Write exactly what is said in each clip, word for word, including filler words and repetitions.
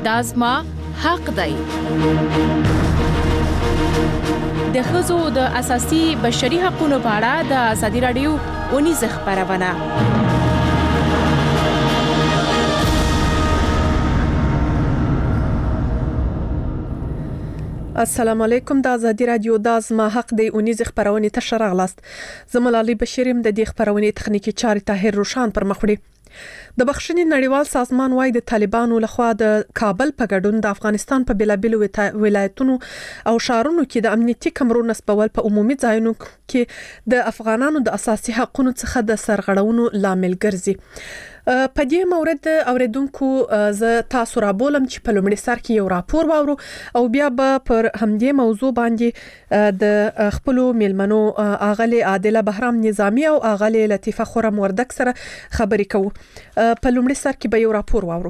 دا زما حق دی. د ښځو د اساسي بشري حقوقو په اړه د ازادي راډیو اونیزه خبرونه. السلام علیکم. د ازادي راډیو د زما حق دی اونیزه خبرونه ته شرغلاست. زموږ بشریم د دې خبرونه تخنیکی چاري طاهر روشان پر مخ وړي. د بخښنې نړیوال سازمان وايي د طالبانو لخوا د کابل په ګډون د افغانستان په بیلابیلو ولایتونو او شهرونو کې د امنیتي کمرو نصبول په عمومي ځایونو کې د افغانانو د اساسي حقوقو څخه د سرغړونو لامل ګرځي. په دې مورد اوریدونکو ز تاسو را بولم چې په لومړي سر کې یو راپور واورو او بیا به پر همدې موضوع باندې د خپل میلمنو اغلی عادله بهرام نظامی او اغلی لطیفه خورم وردک سره خبرې کوو. په لومړي سر کې به یو راپور واورو.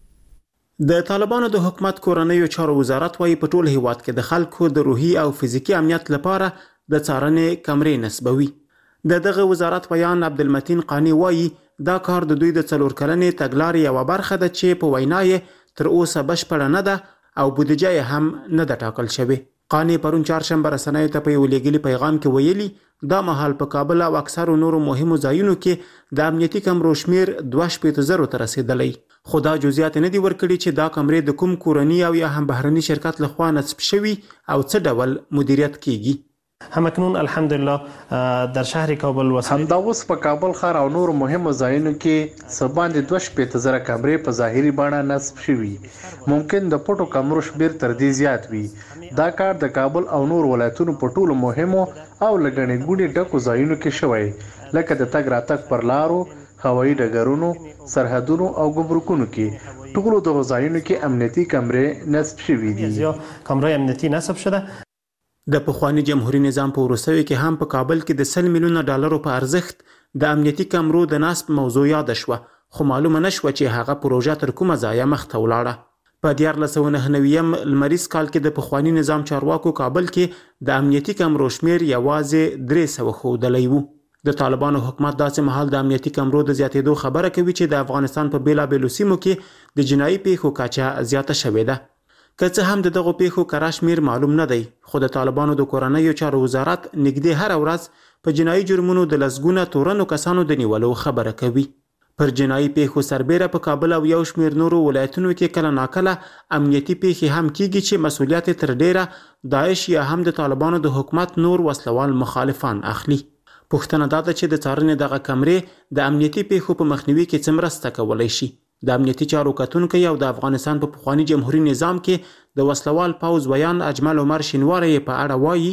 د طالبانو د حکومت کورنیو چارو وزارت وايي په ټول هیواد کې د خلکو د روحي او فزیکی امنیت لپاره د څارنې کمرې نصبوي. د دغه وزارت بیان عبدالمتین قانی وايي دا کار د دوی د څلور کلنې تګلارې یوه برخه ده چې په وینا یې تر اوسه بشپړه نه ده او بودیجه یې هم نه ده ټاکل شوې. قانی پرون چهارشنبه رسنیو ته په یو لیږلي پیغام کې ویلي دا مهال په کابل او اکثرو نورو مهمو ځایونو کې د امنیتي کمرو شمیر دوه شپېته زرو ته رسیدلی. خو دا جزئیات نه دي ورکړي چې دا کمرې د کوم کورني او یا هم بهرني شرکت لخوا نصب شوي او څه ډول مدیریت کیږي. همکنون الحمدلله در شهر کابل و همدا اوس په کابل ښار او نور مهمو ځایونو کې سباندې دوه شپېته زره کمرې په ظاهري بڼه نصب شوي. ممکن د پټو کمرو شمیر تر دې زیات وي. دا کار د کابل او نور ولایتونو په ټولو مهمو او لګڼې ګوڼې ډکو ځایونو کې شوی لکه د تګ راتګ پر لارو، هوایي ډګرونو، سرحدونو او ګمرکونو کې. ټولو دغو ځایونو کې امنیتي کمرې نصب شوي دي. کمرې امنیتي نصب شده. د پخوانی جمهوریت نظام په وروستیو کې هم په کابل کې د سل میلیونه ډالرو په ارزښت د امنیتي کمرو د نصب موضوع یاد شوه، خو معلومه نشوه چې هغه پروژه تر کومه ځایه مخته ولاړه. په دیارلس سوه نهه نوي لمریز کال کې د پخوانی نظام چارواکو کابل کې د امنیتي کمرو شمیر یوازې درې سوه ښودلی و. د طالبانو حکومت داسې مهال د امنیتي کمرو د زیاتېدو خبره کوي چې د افغانستان په بیلابیلو سیمو کې د جنایي پیښو کچه زیاته شوې ده. که څه هم د دغو پیښو کره شمیر معلوم نه دی، خو د طالبانو د کورنیو چارو وزارت نږدې هره ورځ په جنایي جرمونو د لسګونه تورنو کسانو د نیولو خبره کوي. پر جنایي پیښو سربیره په کابل او یو شمیر نورو ولایتونو کې کله ناکله امنیتي پیښې هم کیږي چې مسؤلیت تر ډیره داعش یا هم د طالبانو د حکومت نور وسلوال مخالفان اخلي. پوښتنه دا ده چې د څارنې دغه کمرې د امنیتي پیښو په مخنیوي کې څه مرسته کولی شي. د امنیتي چارو کتونکی او د افغانستان په پخواني جمهوریت نظام کې د وسلوال پوځ ویان اجمل عمر شینواری په اړه وایي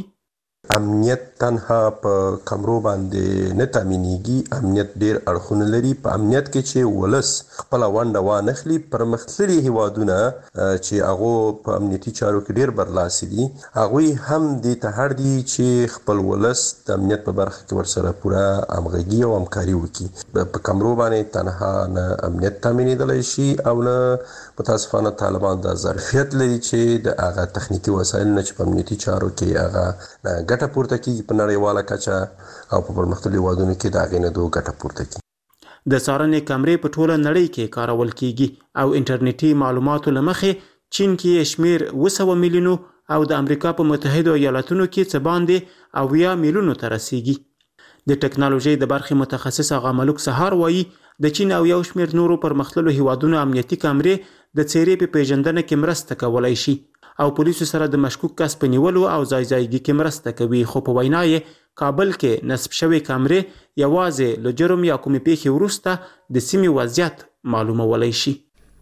امنیت تنها په کمرو باندې نه تامینېږي. امنیت ډیر اړخونه لري. په امنیت کې چې ولس خپله ونډه وانخلي، پرمختللي هیوادونه چې هغو په امنیتي چارو کې ډیر برلاسي دي، هغوی هم دې ته اړ دي چې خپل ولس د امنیت په برخه کې ورسره پوره همغږي او همکاري وکړي. په کمرو باندې تنها نه امنیت تامینېدلی شي او نه متاسفانه طالبان دا ظرفیت لري چې د هغه تخنیکي وسایل نه چې په امنیتي چارو کې هغه ګټه پورته کیږي په نړیواله کچه او په پرمختللو هیوادونو کې د هغې نه دو ګټه پورته کیږي. د څارنې کمرې په ټوله نړۍ کې کارول کیږي او انټرنیټي معلوماتو له مخې چین کې شمیر اوه سوه میلیونو او د امریکا په متحدو ایالاتونو کې څه باندې اویا میلیونو ته رسیږي. د ټکنالوژۍ د برخې متخصص آغا ملک سهار وایي د چین او یو شمیر نورو پرمختللو هیوادونو امنیتي کمرې د څیرې په پیژندنه کې مرسته کولی شي او پولیسو سره د مشکوک کس په نیولو او ځای ځایګي کې مرسته کوي. خو په وینا یې کابل کې نصب شوې کمرې یوازې له جرم یا کومې پیښې وروسته د سیمې وضعیت معلومولی شي.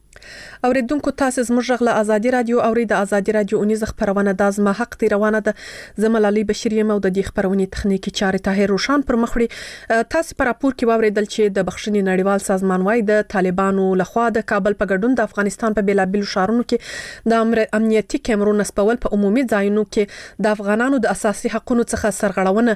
اوریدونکو تاسو زموږ غږ له ازادي رادیو اوري. د ازادي رادیو اونیزه خبرونه د زما حق دی روانه ده. زملالي بشریم او د دې خبرونې تخنیکی چارې طاهر روشان پر مخ وړي. تاسو پر راپور کې واوریدل چې د بخښنې نړیوال سازمان وايي د طالبانو لخوا د کابل په ګډون د افغانستان په بیلابیلو شهرونو کې د امنیتي کیمرو نصبول په عمومي ځایونو کې د افغانانو د اساسي حقوقو څخه سرغړونه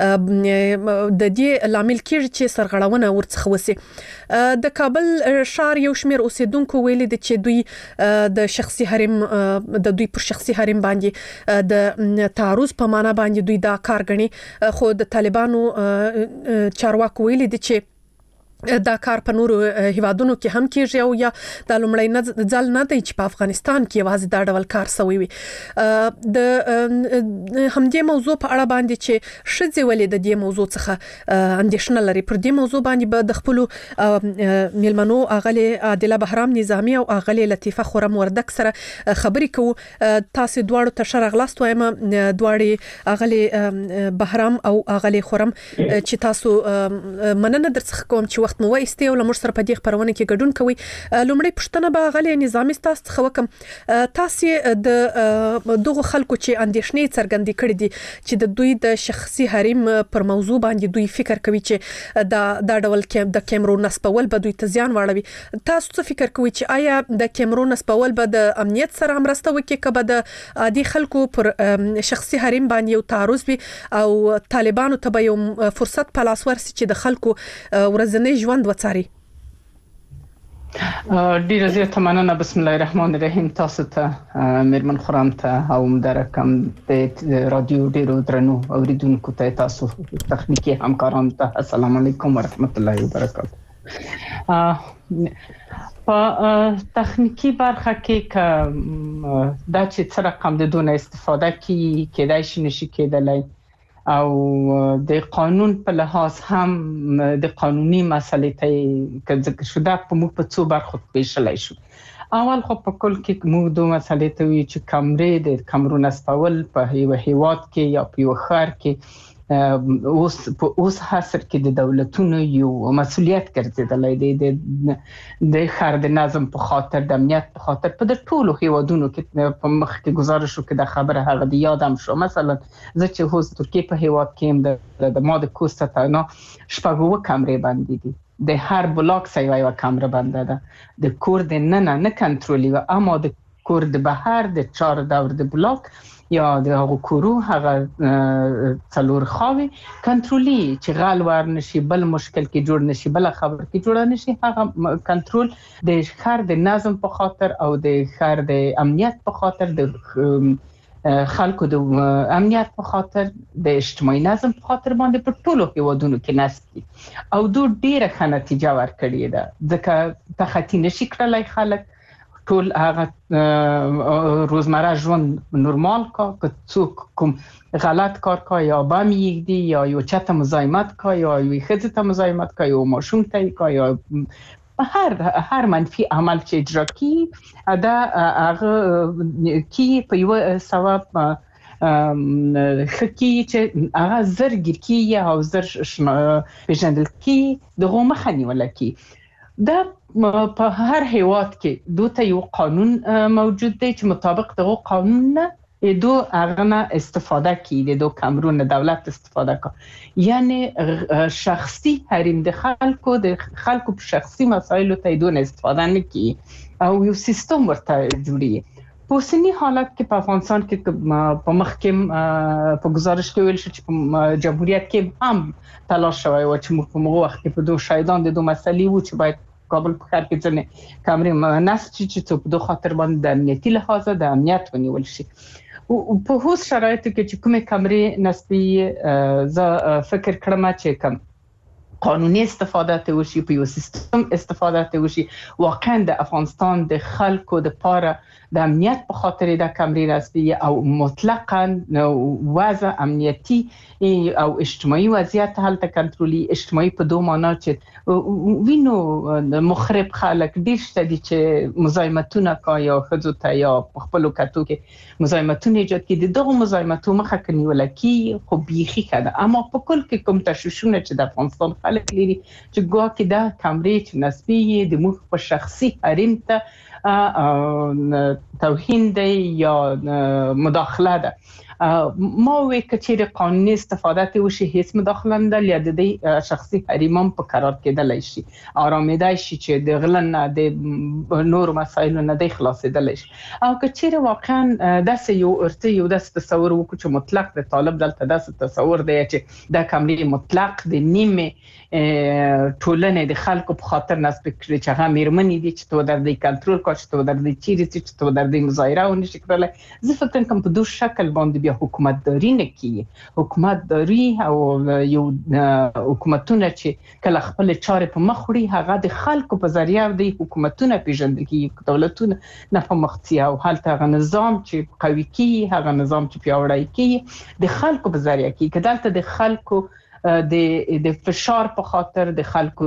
د دې لامل کېږي چې سرغړونه ورڅخه وسی. د کابل ښار یو شمیر اوسیدونکو ویلي دي چې دوی د شخصي حریم د دوی پر شخصي حریم باندې د تعرض په معنا باندې دوی دا کار غني. خو د طالبانو چارواکو ویلي دي چې دا کار په نورو هیوادونو کې هم کیږي او یا د لومړی ځل نه دی چې په افغانستان کې واځي دا ډول کار شوی وي. د همدې موضوع په اړه باندې چې شذ ولې د دې موضوع څخه اندیشنه لري پر دې موضوع باندې به د خپل میلمنو اغلی عادله بهرام نظامی او اغلی لطیفه خورم وردک سره خبرې کوو. تاسو دواړو ته ښه راغلاست وایم، دواړې اغلی بهرام او اغلی خورم چې تاسو مننه درڅخه کوم چې وخت مو وایسته او لمر سره په دې خبرونه کې ګډون کوي. لومړی پښتنه به غلې نظامی تاسو څخه وکم، تاسو د دغه خلکو چې اندیشنې څرګندې کړې دي چې د دوی د شخصي حریم پر موضوع باندې دوی فکر کوي چې دا د ډول کې د کیمرون نسبول به دوی ته زیان واړوي، تاسو څه فکر کوئ چې آیا د کیمرون نسبول به د امنیت سره مرسته وکړي کبه د عادي خلکو پر شخصي حریم باندې یو تعرض وي او طالبانو ته به یو فرصت په لاس ورسي چې د خلکو ورځنی ژوند وڅاري؟ ډیره زیاته مننه. بسم الله الرحمن الرحیم. تاسو ته میرمن خورم ته او مدرکم د رادیو ډیرو درنو اوریدونکو ته، تاسو تخنیکی همکارانو ته السلام علیکم ورحمت الله وبرکاته. په تخنیکی برخه کې ک دا چې څه رقم د دونه استفاده کی کېدای شي نشي کېدلای او د قانون په لحاظ هم د قانوني مسلې ته ذکر شوه په موږ په څو برخو پیښلای شو. اول خو په کل کې موږ دوه مسلې ته وی چې کمرې د کمرون اسپول په یو هیواد کې یا په یو ښار کې اوس په اوس حاصل کې د دولتونو یو مسؤلیت ګرځیدلای دی د د ښار د نظم په خاطر د امنیت په خاطر په د ټولو هیوادونو کې په مخ کې گزارش وکړه د خبره هغه د یادم شو. مثلا زه چې اوس ترکیه په هیواد کې د ماده کوسته تا نه شپږ کمرې باندې دي، د هر بلاک سایه یو کمره بنده ده، د کور د ننه نه کنټرولي و اما د کور د بهر د چهار دور د بلاک یا د هغه کورو هغه څلور خاوي کنټرولي چې غل ور نشي بل مشکل کې جوړ نشي بل خبر کې جوړ نشي، هغه کنټرول د ښار د نظم په خاطر او د ښار د امنیت په خاطر د خلکو د امنیت په خاطر د اجتماعي نظم په خاطر باندې په ټولو هیوادونو کې نسبي او دوی ډیره ښه نتیجه ورکړې ده ځکه تخطی نشي کړلای خلک ټول هغه روزمره ژوند نورمال کا که څوک کوم غلط کار کا یا بم یګدي یا یو چاته مزاحمت کا یا یو خځه ته مزاحمت کا یا ماشوم ته کا یا هر هر منفي عمل چې اجرا کی دا هغه کی په یو ثواب خکی چې هغه زر ګر کی یا زر پیژندل کی دغه مخنی ولکه دا په هر هیواد کې دوته یو قانون موجود دی چې مطابق دغه قانون نه دو هغه استفاده کیږي، دو کمرون دولت استفاده کوي، یعنی شخصي حریم د خلکو د خلکو په شخصي مسایلو ته دون استفاده نه کوي او یو سیستم ورته جوړي. په اوسنی حالت کې په افغانستان کې په مخ کې په گزارش کې ویل شو چې په جمهوریت کې هم تلاش شوی و چې په موږ وخت کې په دوه شایدان د دوه مسلې و چې باید کابل په ښار کې ځنې کمرې نصب شي چې په دوه خاطر باندې د امنیتي لحاظه د امنیت ونیول شي. په هوس شرایطو کې چې کومې کمرې نصبي زه فکر کړم چې کم قانوني استفاده ته وشي په یو سیستم استفاده ته وشي واقعا د افغانستان د خلکو د پاره د امنیت په خاطر د کمرې نصبي او مطلقاً وضع امنیتي او اجتماعي وضعیت هلته کنټرولي اجتماعي په دوه معنا چې وینو مخرب خلک ډیر شته دي چې مزاحمتونه کوي یا خځو ته یا خپل کتو کې مزاحمتونه ایجاد کړي، دغه مزاحمتونه مخه کوي ولکه خو بيخي کده اما په کل کې کوم تشویشونه چې د افغانستان خلک لري چې ګوا کې دا کمرې چې نصبي د موږ په شخصي حریم ته توهین دی یا مداخله ده. ما وی کچیر قانوني استفاده ته وشي هیڅ مداخله نه ده د دې شخصي حریمم په قرار کېدلای شي، آرامیدای شي چې د غلن نه د نور مسایل نه د خلاصېدلای شي او کچیر واقعا داسې یو ارته یو داسې تصور وکړو چې مطلق د طالب دلته داسې تصور دی چې دا کمرې مطلق د نیمه ټولنې د خلکو په خاطر نسب کړی چې هغه میرمنې دي چې تو در دې کنټرول کوي چې تو در دې چیرې چې تو در دې مظاهره ونی شي کولای. زه فکر کوم په دوه شکل باندې بیا حکومتداري نه کوي. حکومتداري او یو حکومتونه چې کله خپل چارې په مخ وړي هغه د خلکو په ذریعہ د حکومتونه پیژندل کیږي، دولتونه نه په مخ او هلته هغه نظام چې قوي کیږي، هغه نظام چې پیاوړی کیږي د خلکو په ذریعہ کیږي. کدالته د خلکو د د فشار په خاطر د خلکو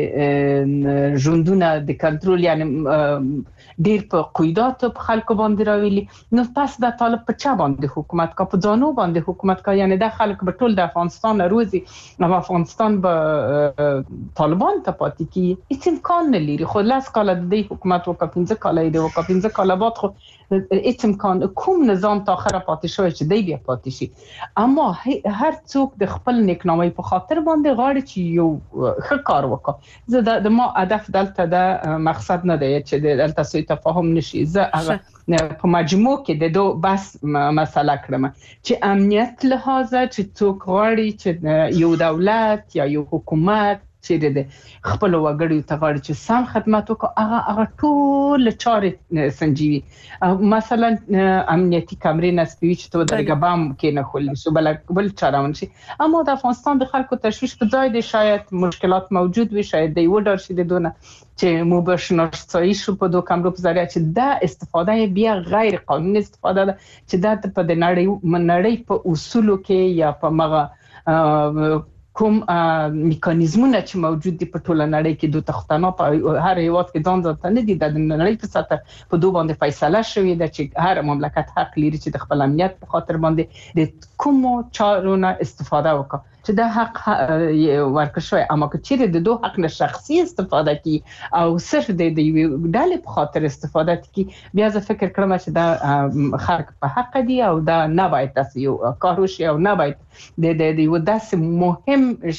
د ژوندونه د کنټرول یعنی ډیر په قیدات په خلکو باندې راویلي، نو پس د طالب په چا باندې حکومت کا، په ځانو باندې حکومت کا، یعنی د خلکو په ټول د افغانستان روزي نو افغانستان به طالبان ته پاتې کی هیڅ امکان نه لري. خو لاس کاله د حکومت وکړ پنځه کاله دی وکړ پنځه کاله بعد خو هیڅ امکان کوم نظام تا اخره پاتې شوی چې دی بیا پاتې شي. اما هر څوک د خپل نیکنامي په خاطر باندې غواړي چې یو ښه کار وکړي. زه د ما هدف دلته د مقصد نه دی چې دلته سوء تفاهم نشي. زه هغه په مجموع کې د دوه بس مسله کړم چې امنیت لحاظه چې څوک غواړي چې یو دولت یا یو حکومت چې د خپل وګړو ته غواړي چې سم خدمت وکړي هغه هغه ټول چارې سنجوي. مثلا امنیتي کامرې نسبوي چې تو درګه بام کې نه خولي سو بل بل چارهون شي. اما د افغانستان د خلکو تشویش په ځای دی شاید مشکلات موجود وي، شاید دی وډر شي د دونه چې مو به شناسایی شو په دوه کامرو په ذریعہ چې دا استفاده بیا غیر قانوني استفاده ده چې دا په د نړۍ منړۍ په اصولو کې یا په مغه کوم میکانیزمونه چې موجود دي په ټوله نړۍ کې دوه تختانه په هر هیواد کې ځان ځانته نه دي د نړۍ په سطح په دوه باندې فیصله شوې ده چې هر مملکت حق لري چې د خپل امنیت په خاطر باندې د کومو چارونو استفاده وکړي چې دا حق ورکړ شوی. اما که چیرې د دوه حق نه شخصي استفاده کی او صرف د دې ډالې په خاطر استفاده کی بیا زه فکر کړم چې دا خلک په حق دي او دا نه باید تاسو یو کار وشي او نه باید د د یو داسې مهم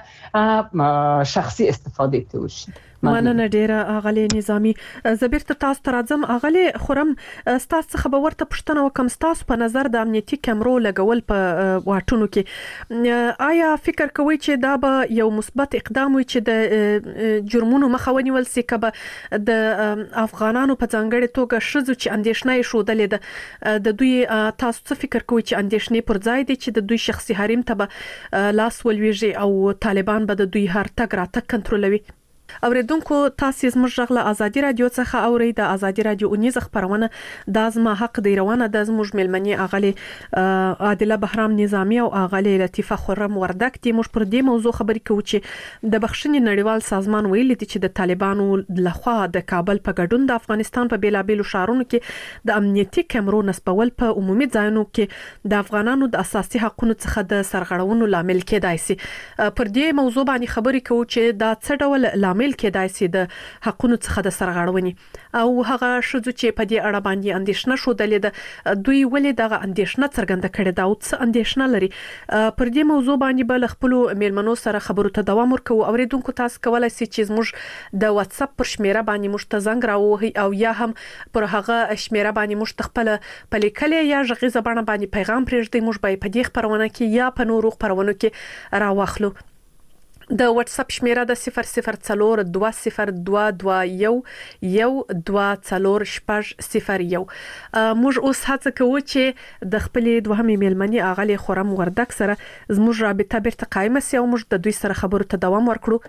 شینه شخصي استفاده ته وشي. مننه ډیره اغلی نظامی. زبیر ته تاسو ترازم اغلی خورم تاسو څخه به ورته پښتنه وکم تاسو په نظر د امنیتي کیمرو لګول په واټونو کې آیا فکر کوئ چې دا به یو مثبت اقدام وي چې د جرمونو مخه ونیول سي کبه د افغانانو په ځانګړي توګه شذو چې اندیشنه شودلې ده د دوی تاسو څه فکر کوئ چې اندیشنې پر ځای دي چې د دوی شخصي حریم ته به لاس ولويږي او طالبان به د دوی هر تګ راتګ کنټرولوي؟ اوریدونکو تاسو زموږ غږ ازادي رادیو څخه اورئ. د ازادي رادیو اونیز خبرونه د ازما حق دی روانه د زموږ ملمنې اغلی عادله بهرام نظامی او اغلی لطیفه خرم وردک دي. موږ پر دې موضوع خبرې کوو چې د بخښنې نړیوال سازمان ویلي دی چې د طالبانو لخوا د کابل په ګډون د افغانستان په بیلابیلو ښارونو کې د امنیتي کیمرو نصبول په عمومي ځایونو کې د افغانانو د اساسي حقوقو څخه د سرغړونو لامل کېدای شي. پر دې موضوع باندې خبرې کوو چې دا څه ډول لامل کېدای شي د حقوقو څخه د سرغړونې او هغه شذو چې په دې اړه باندې اندیشنه شودلې ده دوی ولې دغه اندیشنه څرګنده کړې ده او څه اندیشنه لري. پر دې موضوع باندې بل خپل میلمنو سره خبرو ته دوام ورکو. اوریدونکو تاسو کولای شئ چې زموږ د واتس اپ پر شمیره باندې مشته زنګ راوهي او یا هم پر هغه شمیره باندې مشته خپل په لیکلې یا غږیزه باندې باندې پیغام پرېږدئ. موږ به په دې خبرونه کې یا په نورو خبرونو کې راوخلو. د واتس اپ شمیره د صفر صفر څلور دوه صفر دوه دوه یو یو دوه څلور شپږ صفر یو. موږ اوس هڅه کوو چې د خپلې دوهمې میلمنې اغلی خورم وردک سره زموږ رابطه بیرته قائمه سي او موږ د دوی سره خبرو ته دوام ورکړو.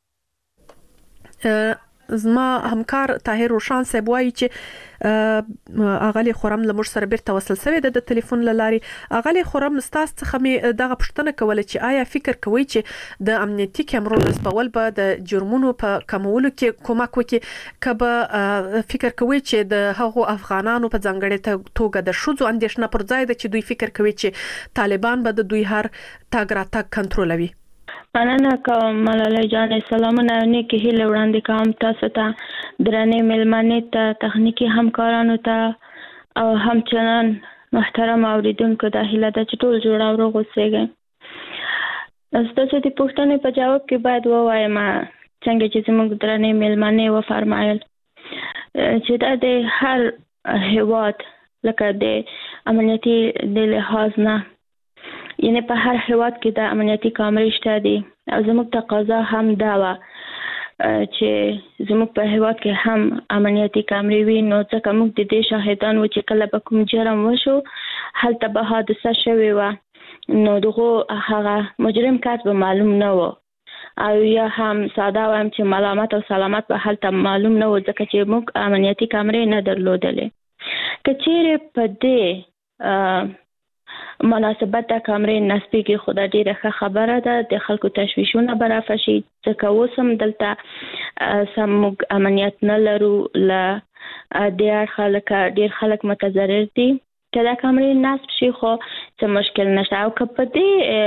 زما همکار طاهر روشان صاحب وایي چې اغلی خورم له موږ سره بیرته وصل شوی د ټلیفون لاري. اغلی خورم تاسو څخه مې دغه پوښتنه کوله چې آیا فکر کوئ چې د امنیتي کیمرو نصبول به د جرمونو په کمولو کې کومک وکړي کبه فکر کوئ چې د هغو افغانانو په ځانګړي توګه د شذو اندیشنه پر ځای ده چې دوی فکر کوي چې طالبان به د دوی هر تګ راتګ کنټرولوي؟ مننه کوم ملالۍ جان. سلامونه نیکې هیله وړاندې کوم تاسو ته درنې مېلمنې ته تخنیکی همکارانو ته او همچنان محترم اوریدونکو د هیله ده چې ټول جوړ او روغ اوسئ. تاسو د پوښتنې په جواب کې باید ووایم څنګه چې زموږ درنې مېلمنې وفرمایل چې دا د هر هیواد لکه د امنیتي د لحاظ نه یعنی په هر هیواد کې د امنیتي کامرې شته دي او زموږ تقاضا هم دا و چې زموږ په هیواد کې هم امنیتي کامرې وي. نو ځکه موږ د دې شاهدان و چې کله به کوم جرم وشو هلته به حادثه شوې وه، نو دغه هغه مجرم کس به معلوم نه و، او یا هم ساده وایم چې ملامت او سلامت به هلته معلوم نه و ځکه چې موږ امنیتي کامرې نه درلودلې. که چیرې په دې مناسبت د کامرې نصبېږي خو دا ډېره ښه خبره ده، د خلکو تشویشونه به رفع شي ځکه اوس هم دلته سم موږ امنیت نه لرو. له دې اړخه لکه ډېر خلک متضرر دي. که دا کامرې نصب شي خو څه مشکل نشته، او که په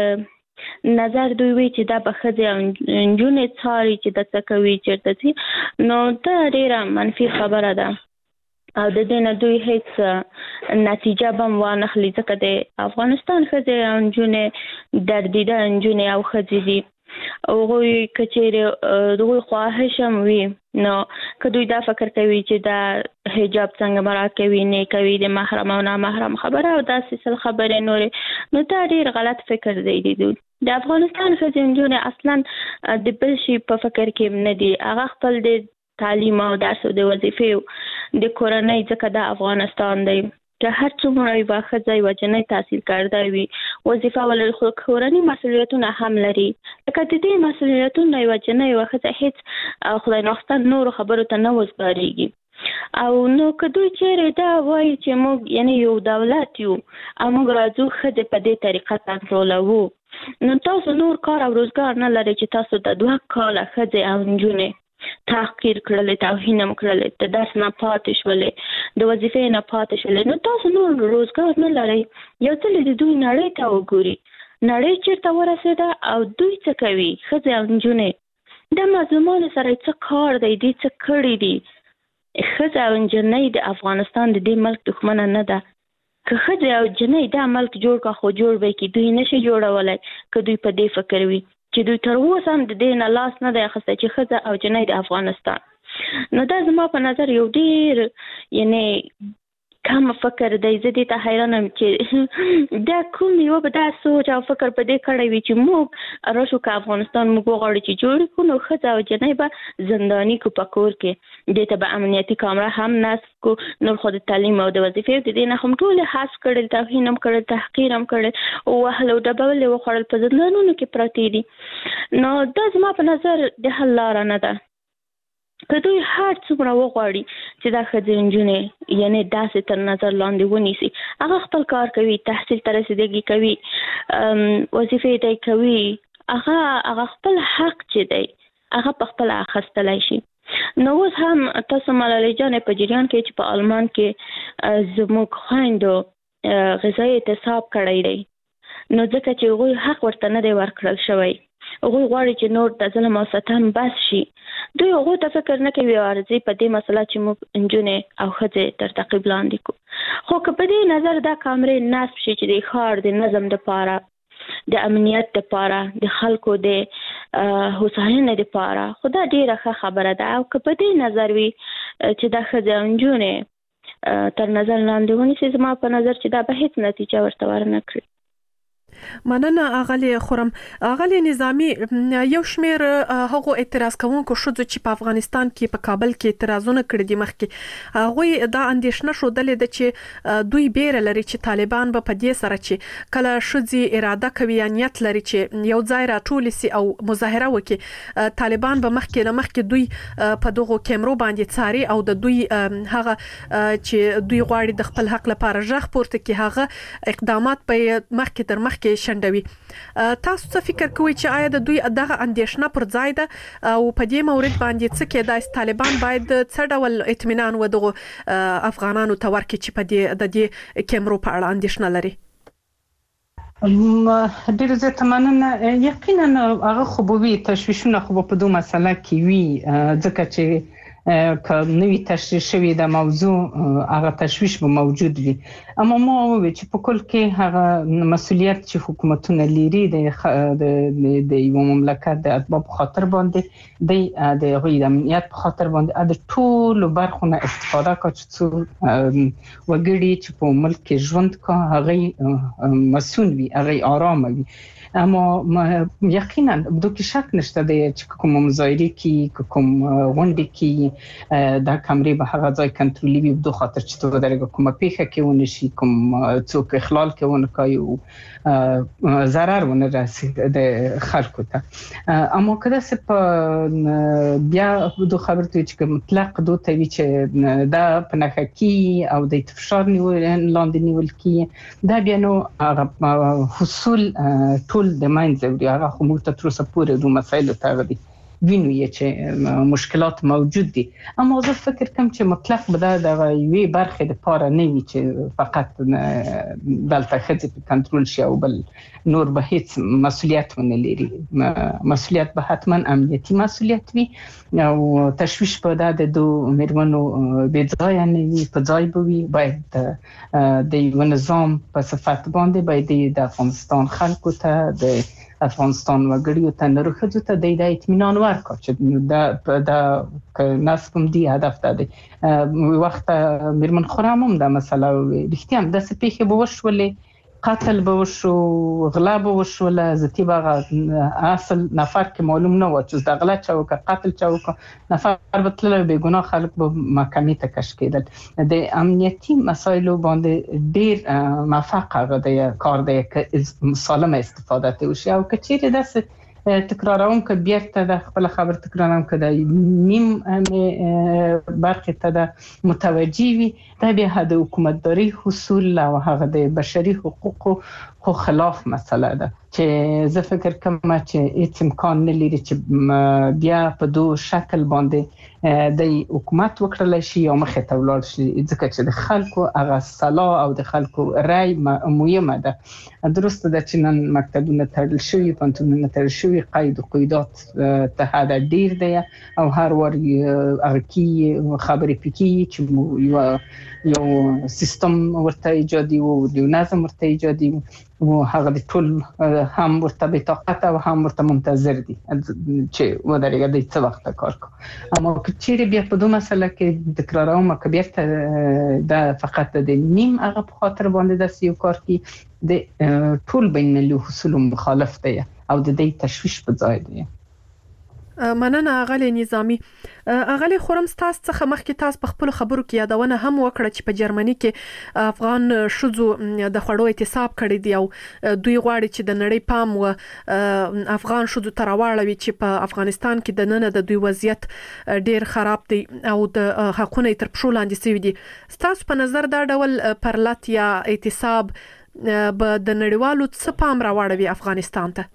دې نظر دوی وي چې دا به ښځې او نجونې څاري چې دا څه کوي چېرته ځي، نو دا ډېره منفي خبره ده او د دې نه دوی هیڅ نتیجه به هم وانخلي ځکه د افغانستان ښځې او نجونې دردیده نجونې او ښځې دي. هغوی که چیرې د هغوی خواهش هم وي نو که دوی دا فکر کوي چې دا حجاب څنګه مراعات کوي نه کوي د محرم او نامحرم خبره او داسې سل خبرې نورې، نو دا ډېر غلط فکر دی. دوی د افغانستان ښځې نجونې اصلا د بل شي په فکر کې نه دي، هغه خپل د تعلیم او درس او د وظیفې د کورنۍ ځکه د افغانستان دی. که هر څومره یوه ښځه یوه جنۍ تحصیل کرده وي وظیفه ولري خو کورني مسؤلیتونه هم لري، لکه د دې مسؤلیتونه یوه جنۍ یوه ښځه هیڅ خدای ناخواسته نورو خبرو ته نه وسپارېږي. او نو که دوی چیرې دا وایي چې موږ یعنی یو دولت یو او موږ راځو ښځې په دې طریقه کنټرولوو، نو تاسو نور کار او روزګار نه لرئ چې تاسو د دوه کاله ښځې او نجونې تحقیر کړلې، توهین هم کړلې، د درس نه پاتې شولې، د وظیفې نه پاتې شولې، نو تاسو نور روزګار نه لرئ. یو ځل د دوی نړۍ ته وګوري، نړۍ چېرته ورسېده او دوی څه کوي ښځې او نجونې، د مظلومانو سره څه کار دی، دوی څه کړي دي. ښځه او نجلۍ د افغانستان د دې ملک دښمنه نه ده. که ښځې او نجلۍ دا ملک جوړ کړه خو جوړ به کړي، دوی نشي جوړولی که دوی په دې فکر وي چې دوی تر اوسه هم د دې نه لاس نه دی اخیستی چې ښځه او نجلۍ د افغانستان. نو دا زما په نظر یو ډېر یعنی کم فکر دی. زه دې ته حیرانه یم چې دا کوم یوه به دا سوچ او فکر په دې کړی وي چې موږ راشو که افغانستان موږ وغواړو چې جوړ کړو نو ښځه او نجلۍ به زنداني کړو په کور کې، دې ته به امنیتي کامره هم نصب کړو، نور خو د تعلیم او د وظیفې د دې نه هم ټولې حذف کړل، توهین هم کړل، تحقیر هم کړل، وهل او ډبول یې وخوړل، په زندانونو کې پرتې دي. نو دا زما په نظر د حل لاره نه ده. که دوی هر څومره وغواړي چې دا ښځې نجونې یعنې داسې تر نظر لاندې ونیسي، هغه خپل کار کوي، تحصیل ته رسېدګي کوي، وظیفې دی کوي، هغه هغه خپل حق چې دی هغه په خپله اخیستلی شي. نو اوس هم تاسو ملالۍ جانې په جریان کې چې په آلمان کې زموږ خویندو غذایي اعتصاب کړی دی، نو ځکه چې هغوی حق ورته نه دی ورکړل شوی، هغوی غواړي چې نور د ظلم او ستم بس شي. دوی هغو ته فکر نه کوي او ارزي په دې مسله چې موږ نجونې او ښځې تر تعقیب لاندې کړو. خو که په دې نظر دا کامرې نصب شي چې د ښار د نظم دپاره، د امنیت دپاره، د خلکو د هوساینې دپاره، خو دا ډېره ښه خبره ده. او که په دې نظر وي چې دا ښځې او نجونې تر نظر لاندې ونیسي، زما په نظر چې دا به هیڅ نتیجه ورته ورنه کړي. مننه اغلی خورم. اغلی نظامی، یو شمیر هغه اعتراض کوونکو شوزو چې په افغانستان کې په کابل کې اعتراضونه کړي دي مخکې، هغه دا اندیشنه شو دلې د چې دوی بیره لري چې طالبان به په دې سره چې کله شوزي اراده کوي یا نیت لري چې یو ځای راټول سي او مظاهره وکړي، طالبان به مخکې نه مخکې دوی په دغه کیمرو باندې څاري او د دوی هغه چې دوی غواړي د خپل حق لپاره ژغ پورته کړي هغه اقدامات په مخکې تر مخکې شندوي. تاسو څه فکر کوئ چې آیا د دوی دغه اندیشنه پر ځای ده او په دې مورد باندې څه کېدای چې طالبان باید څه ډول اطمینان ودغه افغانانو ته ورکړي چې په دې د دې کیمرو په اړه اندیشنه لري؟ ډېر زیات مننه. یقینا هغه خو به وي تشویشونه خو په دوه مسله کې وي، ځکه چې که نوی تشریح شوی د موضوع هغه تشویش به موجود وي. اما ما وویل چې په کل کې هغه مسؤلیت چې حکومتونه لري د د یو مملکت د اتباع په خاطر باندې د د هغوی د امنیت په خاطر باندې د ټولو برخو نه استفاده کوي چې څو وګړي چې په ملک کې ژوند کوي هغه مسؤل وي، هغه آرام وي. اما یقینا دوی شک نشته دی چې کوم مظاهره کی کوم غونډه کی دا کمرې به هغه ځای کنټرولي وي په خاطر چې تو درګه کومه پیښه کې ونه شي، کوم څوک اخلال کوي کوي او ضرر ونه رسي د خلکو ته. اما کله چې بیا دوه خبرته چې مطلق دوه ته وی چې دا پنهکی او د فشار نیول لاندې نیول کی دا بیا نو حصول د منځ وړي هغه خو موږ ته تر اوسه پورې د مسایلو ته غدي وینو یې چې مشکلات موجود دي. اما زه فکر کوم چې مطلق به دا د یوې برخې لپاره نه وي چې فقط دلته ښځې په کنټرول شي او بل نور به هیڅ مسؤلیت ونه لري. مسؤلیت به حتما امنیتي مسؤلیت وي او تشویش به دا د دوه میرمنو بې ځایه نه وي، په ځای به وي. باید د یو نظام په صفت باندې باید د افغانستان خلکو ته د افغانستان وګړیو ته نورو ښځو ته د اطمینان ورکړي چې دا دا که نسبم دی هدف ده دی. وخت میرمن خورم هم دا مسئله رښتیا هم داسې پیښې به وشولې، قتل به وشو، غلا به وشوله، زیاتي به اصل نفر کې معلوم نه و چې د غلا چا وکړه قتل چا وکړه، نفر به تللی بې ګناه خلک به محکمې ته کش کېدل. د امنیتي مسایلو باندې ډېر موفق هغه دی کار دی که سالمه استفاده ته وشي. او که چیرې داسې تکراروم که بیرته د خپل خبر تکرارم که د نیم برخې ته د متوجه وي دا بیا د حکومتداري حصول او هغه د بشري حقوقو خو خلاف مسله ده چې زه فکر کوم چې هیڅ امکان نه لري چې بیا په دو شکل باندې د حکومت وکړل شي یا مخې ته ولاړ شي، ځکه چې د خلکو هغه صلاح او د خلکو رای مهمه ده. درسته ده چې نن مکتبونه تړل شوي، پوهنتونونه تړل شوي، قید و قیودات ته حد ډیر دی او هر وار هغه کی خبرې پکې چې یو یو سیستم ورته ایجادي وو، یو نظم ورته ایجادي وو، هغه د ټول هم ورته به طاقت او هم ورته منتظر دي چې ودرېږي د څه وخت کار کو. اما که چیرې بیا په دوه مسله کې تکراروم که بیرته دا فقط د نیم هغه په خاطر باندې د سیو کار کې د ټول بین المللي حصول مخالف دی او د دې تشویش په ځای دی. مننه اغلی نظامی. اغلی خورم تاسو څخه مخکې تاسو په خپل خبرو کې یادونه هم وکړه چې په جرمني کې افغان شذو د خړو اعتصاب کړی دی او دوی غواړي چې د نړۍ پام و افغان شذو تر واړوي چې په افغانستان کې د نن د دوی وضعیت ډیر خراب دی او د حقوقو تر پښو لاندې شوی دي. تاسو په نظر دا ډول پرلط یا اعتصاب به د نړیوالو څه پام راوړوي افغانستان ته؟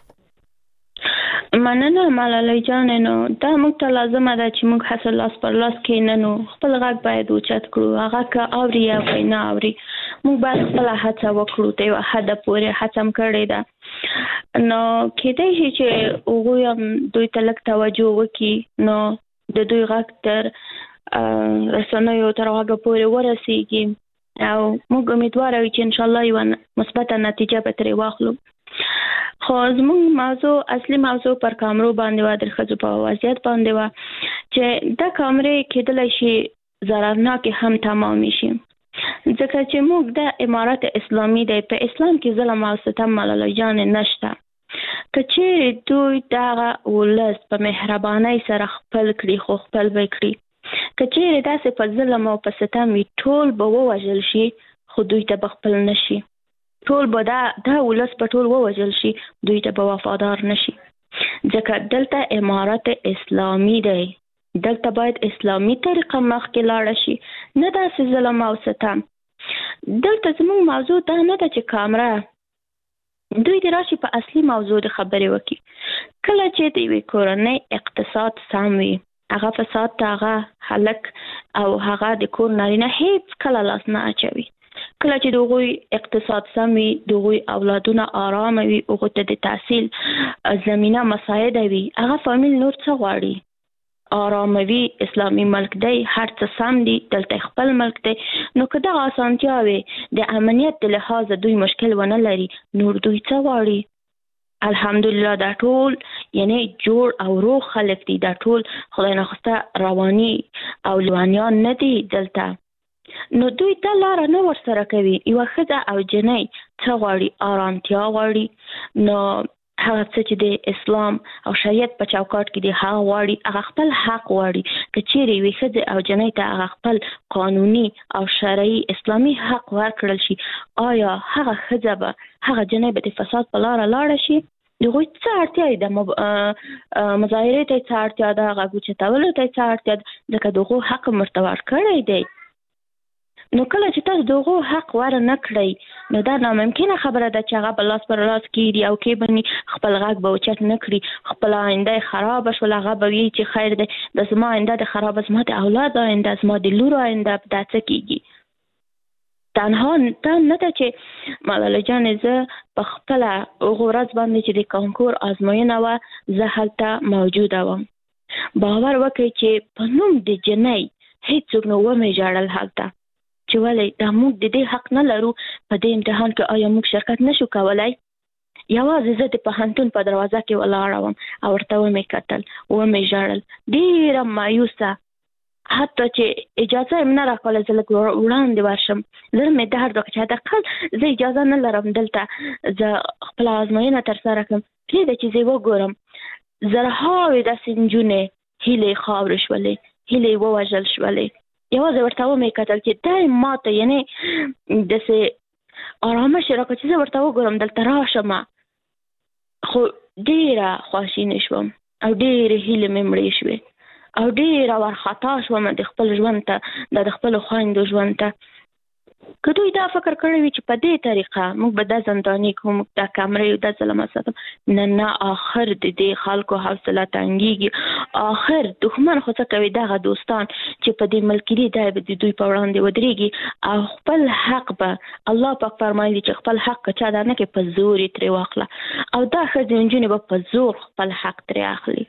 مننه ملالۍ جان. نو دا موږ ته لازمه ده چې موږ هڅه لاس پر لاس کېنو، نو خپل غږ باید اوچت کړو. هغه که اوري یا نه اوري موږ باید خپل هڅه وکړو. د یو حد پورې هڅه هم کړې ده، نو کېدای شي چې هغوی هم دوی ته لږ توجه وکړي، نو د دوی غږ تر رسنیو تر هغه پورې ورسیږي او موږ امیدواره یو چې انشاءالله یوه مثبته نتیجه به ترې واخلو. خو زموږ موضوع اصلي موضوع پر کامرو باندې و، د ښځو په وضعیت باندې و چې دا کامرې کېدلی شي ضررناکې هم تمامې شي، ځکه چې موږ د امارت اسلامي دی، په اسلام کې ظلم او ستم ملالۍ جانې نشته. که چیرې دوی دغه ولس په مهربانۍ سره خپل کړي خو خپل به کړي، که چیرې داسې په ظلم او په ستم ټول به ووژل شي خو دوی ته به خپل نشي، ټول به دا دا ولس په ټول ووژل شي دوی ته به وفادار نشي، ځکه دلته امارت اسلامي دی، دلته باید اسلامي طریقه مخکې لاړه شي، نه داسې ظلم او ستم. دلته زموږ موضوع دا نه ده چې کامره دوی دې راشي په اصلي موضوع د خبرې وکړي. کله چې د یوې کورنۍ اقتصاد سم وي، هغه فساد ته هغه هلک او هغه د کور نارینه هیڅ کله لاس نه اچوي. کله چې د هغوی اقتصاد سم وي، د هغوی اولادونه آرامه وي، هغوی ته د تحصیل زمینه مساعده وي، هغه فامیل نور څه غواړي؟ آراموي اسلامي ملک دی، هر څه سم دي، دلته خپل ملک دی. نو که دغه اسانتیاوې د امنیت د لحاظ دوی مشکل ونه لري، نور دوی څه غواړي؟ الحمدلله دا ټول یعنی جوړ او روغ خلک دي، دا ټول خدای نخواسته رواني او لیوانیان نه دي دلته. نو دوی دا لاره نه ورسره کوي. یوه ښځه او جنۍ څه غواړي؟ آرامتیا غواړي. نو هغه څه چې د اسلام او شریعت په چوکاټ کې دی هغه غواړي، هغه خپل حق غواړي. که چیرې یوې ښځې او جنۍ ته هغه خپل قانوني او شرعي اسلامي حق ورکړل شي، آیا هغه ښځه به هغه جنۍ به د فساد په لاره لاړه شي؟ د هغوی څه اړتیا ده؟ مظاهرې ته یې څه اړتیا ده؟ غږ اوچتولو ته یې څه اړتیا ده؟ ځکه د هغو حق ورته ورکړی دی. نو کله چې تاسو د هغو حق ور نه کړئ، نو دا ناممکنه خبره ده چې هغه به لاس پر لاس کېږدي او کې بني خپل غږ به اوچت نه کړي، خپل آینده یې خرابه شول، هغه به وایي چې خیر دی د زما آینده د خرابه، زما د اولاد آینده، زما د لور آینده، دا څه کېږي؟ تنها تا نه ده چې ملاله جانې زه په خپله هغه ورځ باندې چې د کانکور ازموینه وه زه هلته موجوده وم. باور وکړئ چې په نوم د جنۍ هېڅوک نه ومې ژړل هلته، چې ولې دا موږ د دې حق نه لرو په دې امتحان کې، آیا موږ شرکت نشو کولی؟ یوازې زه د پوهنتون په دروازه کې ولاړه وم او ورته ومې کتل، ومې ژړل، ډېره مایوسه، حتی چې اجازه یې نه راکوله زه لږ وړاندې ورشم. زړه مې درد وکړ چې حداقل زه اجازه نه لرم دلته زه خپله ازموینه ترسره کړم، پرېږده چې زه یې وګورم. زرهاوې داسې نجونې هیلې خاورې شولې، هیلې ووژل شولې. یوازې ورته ومې کتل چې دی ما ته یعنې داسې ارامش یې راکړه چې زه ورته وګورم دلته راشم. خو ډېره خواشینې شوم او ډېرې هیلې مې مړې شوې او ډېره وارخطا شوم د خپل ژوند ته، د د خپلو خویندو ژوند ته. که دوی دا فکر کړی وي چې په دې طریقه موږ به دا زنداني کړو، موږ دا کمرې دا ظلم ساتم، نه نه، آخر د دې خلکو حوصله تنګېږي. آخر دښمن خو څه کوي؟ دغه دوستان چې په دې ملک دي دا به د دوی په وړاندې ودرېږي او خپل حق به الله پاک فرمایلی چې خپل حق که چا دا نه کوي په زور یې ترې واخله، او دا ښځې نجونې به په زور خپل حق ترې اخلي.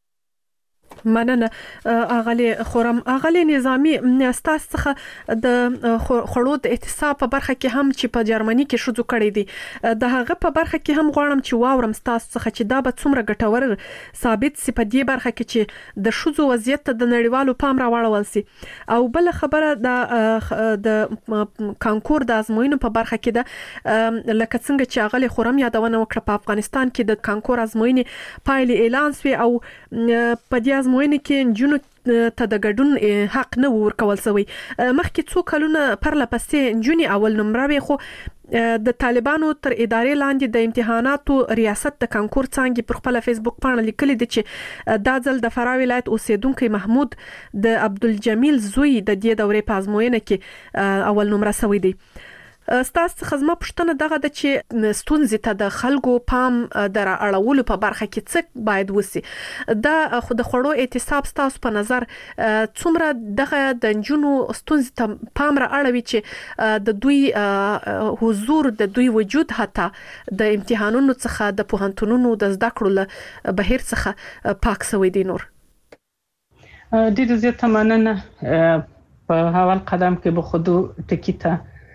مننه اغلی خورم. اغلی نظامی ستاسو څخه د خړو د احتساب په برخه کې هم چې په جرمني کې شوزو کړی دي، د هغه په برخه کې هم غواړم چې واورم ستاسو څخه چې دا به څومره ګټور ثابت سي په دې برخه کې چې د شوزو وضعیت ته د نړیوالو پام راوړل سي. او بل خبره د د کانکور د ازموینو په برخه کې ده، لکه څنګه چې اغلی خورم یادونه وکړه په افغانستان کې د کانکور ازموینې پایلې اعلان شوې او په دې ازموینه کې نجونو ته د ګډون حق نه ورکول شوی. مخکې څو کلونه پرله پسې نجونې اول نمره وي، خو د طالبانو تر ادارې لاندې د امتحاناتو ریاست د کانکور څانګې پر خپل فیسبوک پاڼه لیکلي دي چې دا ځل د فراه ولایت اوسیدونکو محمود د عبدالجمیل زوی د دې دورې په ازموینه کې اول نمره شوی دی. ستاسو څخه زما پوښتنه دغه ده چې ستونزې ته د خلکو پام در اړولو په برخه کې څه باید وسی؟ دا خو د خړو احتساب ستاسو په نظر څومره دغه د نجونو ستونزې ته پام را اړوي چې د دوی حضور، د دوی وجود حتی د امتحانونو څخه د پوهنتونونو د زده کړو له بهیر څخه پاک شوی دی؟ نور ډېره زیاته مننه. په اول قدم کې به خودو ټکي ته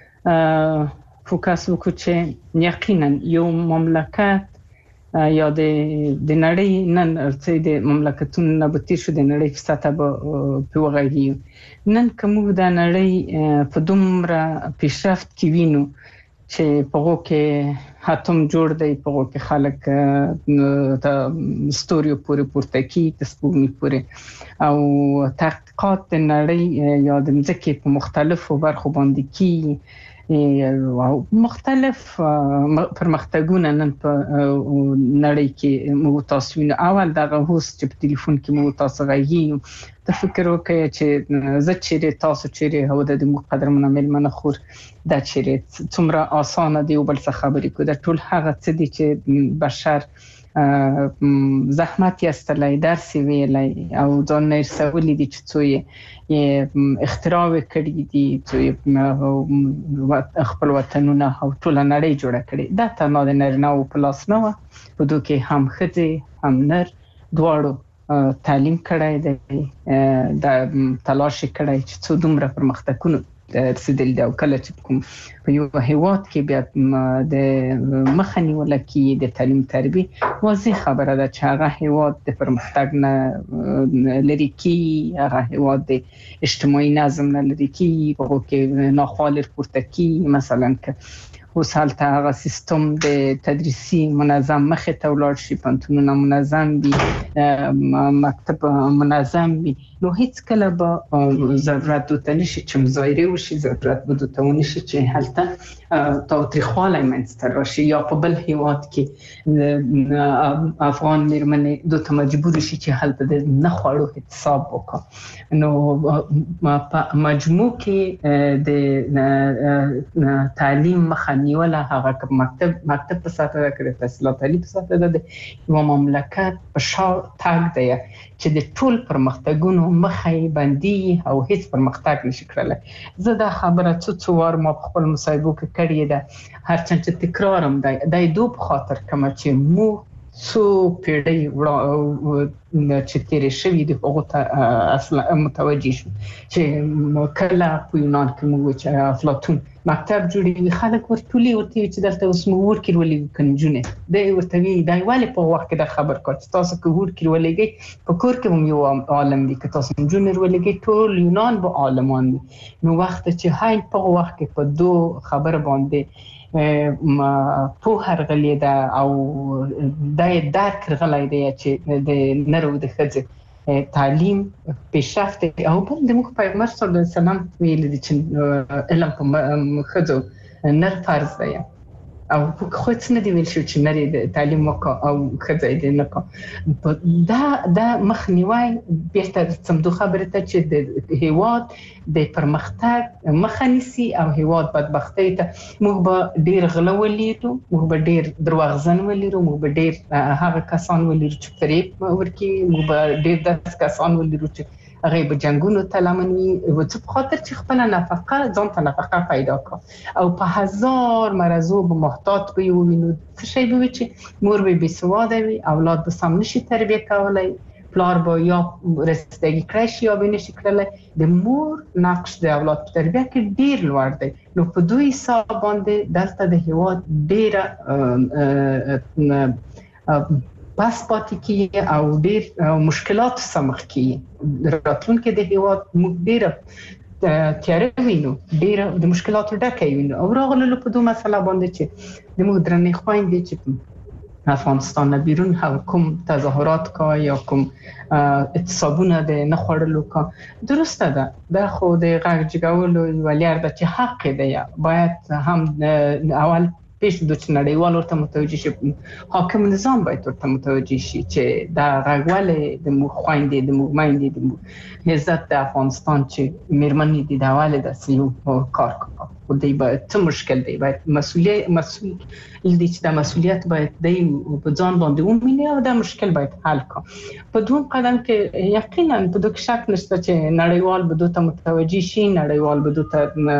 فوکس وکړو چې یقینا یو مملکت یا د د نړۍ نن ارڅې د مملکتونو نه به تیر شو، د نړۍ په سطحه به پیوغایي. نن کوم د نړۍ په دومره پیشرفت کې وینو چې په هغه کې اتم جوړ دی، په هغه کې خلک د ستوریو پورې پورته کی، د سپوږمۍ پورې، او تحقیقات د نړۍ یا د ځمکې په مختلفو برخو باندې کی او مختلف پرمختګونه نن په نړۍ کې مو تاسو وینئ. اول دغه هوس چې په ټلیفون کې مو تاسو غږیږي، ته فکر وکړئ چې زه چیرې تاسو چیرې هو د موږ قدرمنه مېلمانه خور دا چیرې څومره اسانه دی او بل څه خبرې کوي. دا ټول هغه څه دي چې بشر زحمت یستلی، درس ویلی او ځان نه رسولی دي چې څو یې اختراع کړي دي، څو یې خپل وطنونه او ټوله نړۍ جوړه کړې. دا تنها د نارینه‌وو په لاس نه وه، په دوی کې هم ښځې هم نر دواړو تعلیم کړی دی، د تلاش کړی چې څو دومره پرمختګونه رسیدل دی، او کله چې کوم په یو هیواد کې بیا د مخنی ولکې د تعلیم تربیه واضح خبره ده چې هغه هیواد د پرمختګ نه لري کی، هغه هیواد د اجتماعي نظم نه لري کی، په کې ناخوالې پورته کی. مثلا که اوس هلته هغه سیستم د تدریسي منظم مخې ته ولاړ شي، پوهنتونونه منظم وي، مکتب منظم وي، نو هیڅ کله به ضرورت ورته نشي چې مظاهرې وشي، ضرورت به ورته ونشي چې هلته تاوتریخوالی منځته راشي، یا په بل هیواد کې افغان میرمنې دوی ته مجبور شي چې هلته د نه خوړو احتساب وکړي. نو په مجموع کې د تعلیم مخه نیوله هغه مکتب مکتب په ساته ده، کړي تحصیلات عالی په ساته ده، یو مملکت په شا تاګ دی چې د ټول پرمختګونو مخه بندي او هیڅ پرمختګ نشي کړلی. زه دا خبره څو څو وار ما په خپل مصاحبو کې کړې ده، هرڅنګه چې تکرارم دی دا دو په خاطر کوم چې مو څو پیړۍ چې تیرې شوي د هغو ته اصلا متوجه شو چې کله په یونان کې موږ چې افلاطون مکتب جوړوي، خلک ورټولي ورته چې دلته اوس موږ ورکې ولېږو که نجونې، دی ورته وایي دا ولې په وخت کې دا خبر کړه چې تاسو که ورکې ولېږئ په کور کې هم یو عالم وي، که تاسو نجونې ولېږئ ټول یونان به عالمان وي. نو وخت چې هاي په وخت کې په دو خبره باندې په هرغلی ده او دا درک غلای دی چې د نرو د ښځې تعلیم پیشرفت او بل د موږ پیغمبر صلی الله علیه وسلم ویل دي چې علم په ښځو نر فرض دی، او خو څه نه دی ویل شو چې نری د تعلیم وکړه او ښځه یې نه کړه. دا دا مخنیوی بیرته څمدو خبره ته چې د هیواد د پرمختګ مخه نیسي او هیواد بدبختۍ ته موږ به ډېر غله ولیدو، موږ به ډېر درواغجن ولیدو، موږ به ډېر هغه کسان ولیدو چې فریب ورکوي، موږ به ډېر داسې کسان ولیدو چې هغه به جنگونو ته لمن وي، څه په خاطر چې خپله نفقه ځان ته نفقه پیدا کړه او په هزار مرضو به محتاط به ووینو. څه شی به وي چې مور به بېسواده وي، اولاد به سم نشي تربیه کولی، پلار به یا رسیدګي کړی شي یا به نشي کړلی. د مور نقش د اولاد په تربیه کې ډېر لوړ دی. نو په دوی حساب باندې دلته د هیواد ډېره پس پاتې کیږي او ډېر مشکلات سمخ کیږي. راتلونکي د هیواد موږ ډېره تیاره وینو، ډېره د مشکلاتو ډکه وینو، او راغلو په دوه مسله باندې چې د موږ درنې خویندې چې افغانستان نه بیرون هم کوم تظاهرات کا یا کوم اعتصابونه د نه خوړلو کا، درسته ده، دا خو د غږ جګولو یوه لار ده چې حق دی، باید هم اول پیش د نړیوال ورته متوجه شي، حاکم نظام باید ورته متوجه شي چې دا غږواله د خويندې د میندې د عزت د افغانستان چې میرمنې د داواله د سیو کار کوي، او دی باید څه مشکل دی، باید مسؤلیت مسؤل دي چې دا مسؤلیت باید د په ځان باندې ومني او دا مشکل باید حل کړي. په دوم قدم کې یقینا په دوه شک نشته چې نړیوال به دوی ته متوجه شي، نړیوال به دوی ته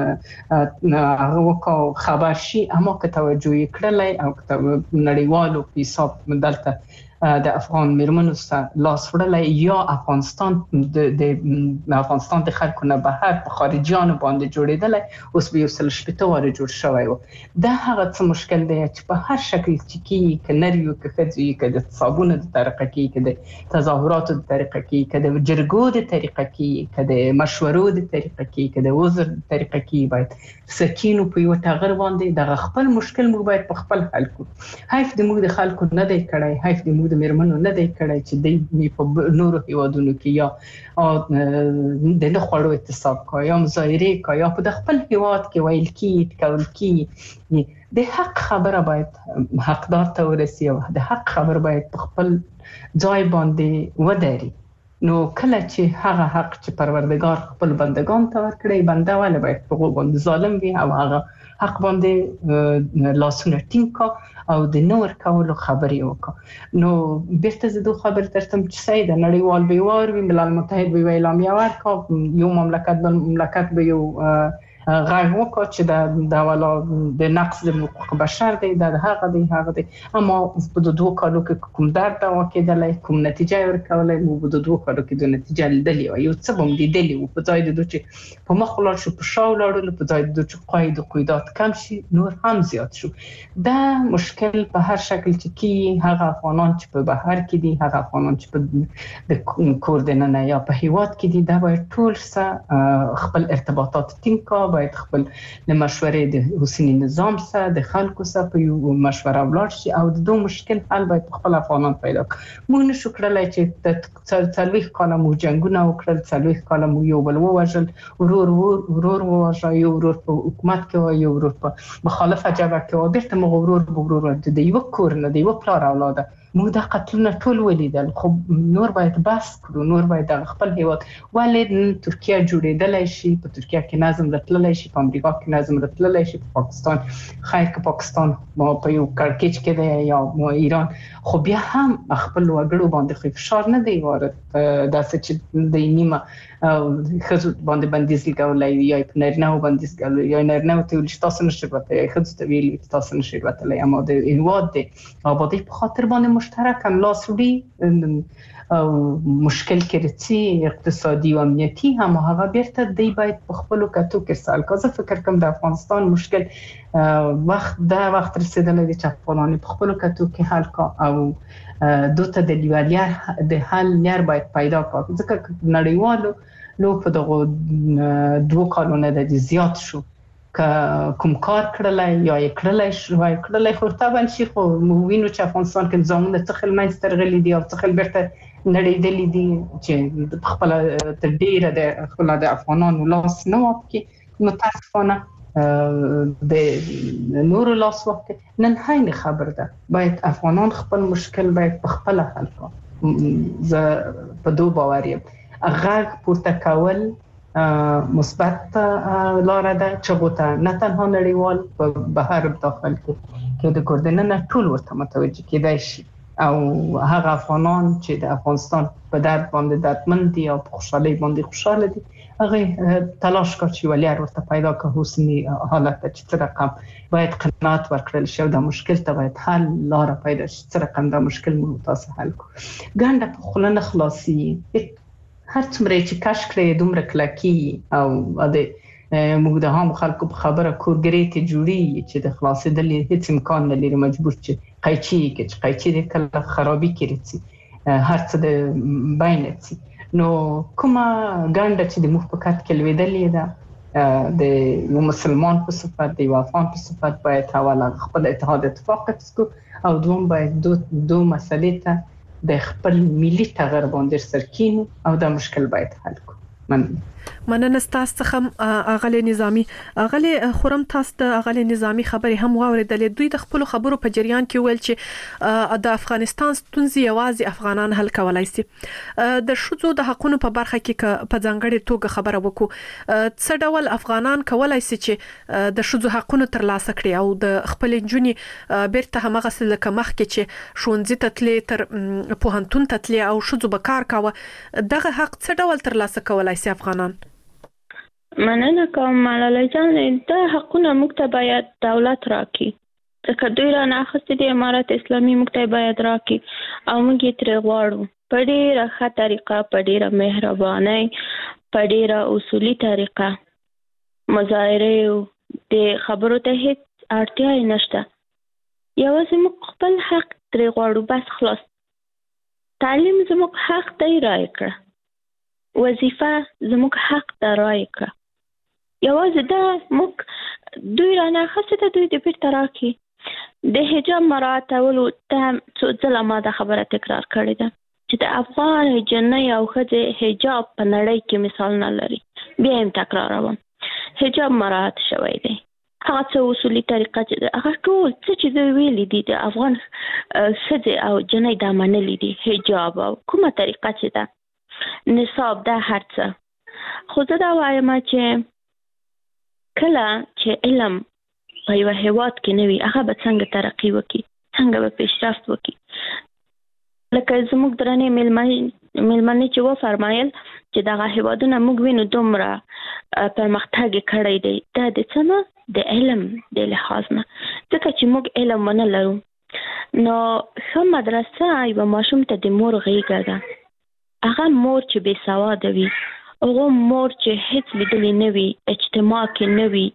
هغه خبر شي، اما که توجه یې کړلای او نړیوالو په حساب دلته د افغان میرمنو سره لاس وړلای یا افغانستان د افغانستان د خلکو نه بهر په خارجيانو باندې جوړېدلای، اوس به یو سل شپېته واره جوړ شوی و. دا هغه څه مشکل دی چې په هر شکل چې کې که نریو که ښځو یې که د اعتصابونو د طریقه کې، که د تظاهراتو د طریقه کې، که د جرګو د طریقه کې، که د مشورو د طریقه کې، که د عذر د طریقه کې، باید سکینو په یو ټغر باندې دغه خپل مشکل موږ باید په خپل حل کړو. حیف د موږ د خلکو نه دی کړی، حیف د موږ د میرمنو نه دی کړی چې دوی په نورو هیوادونو کې یا د نه خوړو اعتصاب کوي یا مظاهرې کوي یا په د خپل هیواد کې ویل کېږي کول کېږي. د حق خبره باید حقدار ته ورسي او د حق خبره باید په خپل ځای باندې ودري. نو کله چې هغه حق چې پروردگار خپل بندگان ته ورکړي، بنده ولې باید په هغو باندې ظالم وي او هغه حق باندې لاسونه ټینګ کا او د نور کولو خبرې وکړه. نو بیرته زه دوه خبرې ترتم چې سید نړیوال به واروي، ملل متحد به اعلامیه ورکړه، یو مملکت بل مملکت به یو غږ وکړ چې دا د والا د نقص د حقوق بشر دی دا هغه دی هغه دی اما په دوه کالو کې کوم درد دا وکیدلای کوم نتیجه ورکولای مو په دوه کالو کې د نتیجه لیدلې او یو څه هم لیدلې او په ځای د دوی چې په مخ ولاړ شو په شا ولاړل په ځای د دوی چې قاید او قیدات کم شي نور هم زیات شو دا مشکل په هر شکل چې کی هغه افغانان چې په بهر کې دي هغه افغانان چې په د کور دننه یا په هیواد کې دي دا باید ټول سره خپل ارتباطات ټینګ کا باید خپل د مشورې د حسیني نظام سره د خلکو سره په یو مشوره ولاړ شي او د دوه مشکل حل باید خپل افغانان پیدا کړي موږ نشو کړلای چې د څلويخ کاله مو جنگونه وکړل څلويخ کاله مو یو بل ووژل ورور ورور ووژل یو ورور په حکومت کې یو ورور په مخالفه جبهه کې او بیرته مو ورور ورور د یو کور نه د یو پلار اولاده موږ د قتلونه ټول ولیدل خو نور باید بس کړو نور باید خپل هیواد ولید ترکیه جوړېدلای شي په ترکیه کې نظم راتللی شي په امریکا کې نظم راتللی شي په پاکستان خیر که پاکستان ما په یو کړکېچ کې دی یا ما ایران خو بیا هم خپل وګړو باندې خو فشار نه دی وارد داسې چې د نیمه خزو باندې بندیز لګولای یا په نرنه بندیز لګولای یا نرنه ته ولې تاسو نشئ وته خزو ته ویل تاسو نشئ وته اما د هیواد دی آبادی په خاطر باندې مشترک لاسوډي او مشکل کړي اقتصادي او امنیتي هم هغه بیرته دی باید په خپل کتو کې سال کا زه فکر کوم د افغانستان مشکل وخت دا وخت رسیدلی دی چې افغانان په خپل کتو کې حل کا او دوته د لیوالیا د حل لار باید پیدا کړي ځکه نړیوالو نو په دغه دوه کالونه د زیات شو کوم کار کړلای یا یې کړلای شو یا کړلای خو طبعا شي خو وینو چې افغانستان کې زمونه څخه مینستر غلي دي او څخه بیرته نړیدلې دي چې خپل تر ډیره د خپل د افغانانو لاس نه واپ کې متاسفانه د نور لاس وخت نن هاي خبر ده باید افغانان خپل مشکل باید په خپل حل کړي ز په دوه باوریم غږ پورته کول مثبت لار ده چې غوته نه تنها نړیوال په بهر داخل کې کې د کوردننه ټول ورته متوجه کېدای شي او هغه افغانان چې د افغانستان په درد باندې دردمند دي او په خوشحالي باندې خوشاله دي هغه تلاش کوي چې ولیر ورته پیدا کړي حسني حالت چې څه رقم باید قناعت ورکړل شي دا مشکل ته باید حل لار پیدا شي څه رقم دا مشکل مو تاسو حل کو ګنده په خلنه خلاصي هر څومره چې کاش کړی دومره کلکی او د موږ د هم خلکو په خبره کورګری ته جوړي چې د خلاصېدل هیڅ امکان نه لري مجبور چې قایچی کې چې قایچی د کله خرابي کړي هر څه د باینتي نو کومه ګانده چې د مفکرات کې لویدلې ده د یو مسلمان په صفت د یو افغان په صفت باید حواله خپل اتحاد اتفاق کو او دوم باید دو دو مسلې ته د خپل ملي تغیر باندې سرکین او دا مشکل باید حل کو من مننه تاسو څخه اغلی نظامی اغلی خورم تاسو د اغلی نظامی خبري هم واوریدلې دوی د خپل خبرو په جریان کې ویل چې د افغانستان ستونزې یوازې افغانان حل کولای شي د شذو د حقونو په برخه کې په ځانګړي توګه خبره وکړو څه ډول افغانان کولای شي چې د شذو حقونو ترلاسه کړي او د خپل جنوني بیرته همغه سلکه مخ کې چې شونځي تتلې تر پوهنتون تتلې او شذو به کار کاوه دغه حق څه ډول ترلاسه کولای شي افغانان مننه کوم ملالۍ جان دا حقونه موږ ته باید دولت راکړي ځکه دوی را نه اخیستي د امارت اسلامي موږ ته باید راکړي او موږ یې ترې غواړو په ډېره ښه طریقه په ډېره مهربانۍ په ډېره اصولي طریقه مظاهرې د خبرو ته هیڅ اړتیا یې نشته یوازې موږ خپل حق ترې غواړو بس خلاص تعلیم زموږ حق دی رایې کړه وظیفه زموږ حق دی رایې کړه یوازې دا موږ دوی را نه اخیستي ته دوی د بیرته راکړي د حجاب مراعاتولو ته څو ځله ما دا خبره تکرار کړې ده چې د افغان جنۍ او ښځې حجاب په نړۍ کې مثال نه لري بیا هم تکراروم حجاب مراعات شوی دی هغه څه اصولي طریقه چې هغه ټول څه چې دوی ویلي دي د افغان ښځې او جنۍ دا منلي دي حجاب او کومه طریقه چې ده نصاب دا هر څه خو زه دا وایم چې کله چې علم په یو هیواد کې نه وي هغه به څنګه ترقي وکړي څنګه به پیشرفت وکړي لکه زموږ درنې میلمنې چې وفرمایل چې دغه هیوادونه موږ وینو دومره پرمختګ کړی دی دا د څه نه د علم د لحاظ نه ځکه چې موږ علم ونه لرو نو ښه مدرسه یوه ماشوم ته د مور غېږه ده هغه مور چې بې سواده وي هغه مور چې هیڅ لیدلی نه وي اجتماع کې نه وي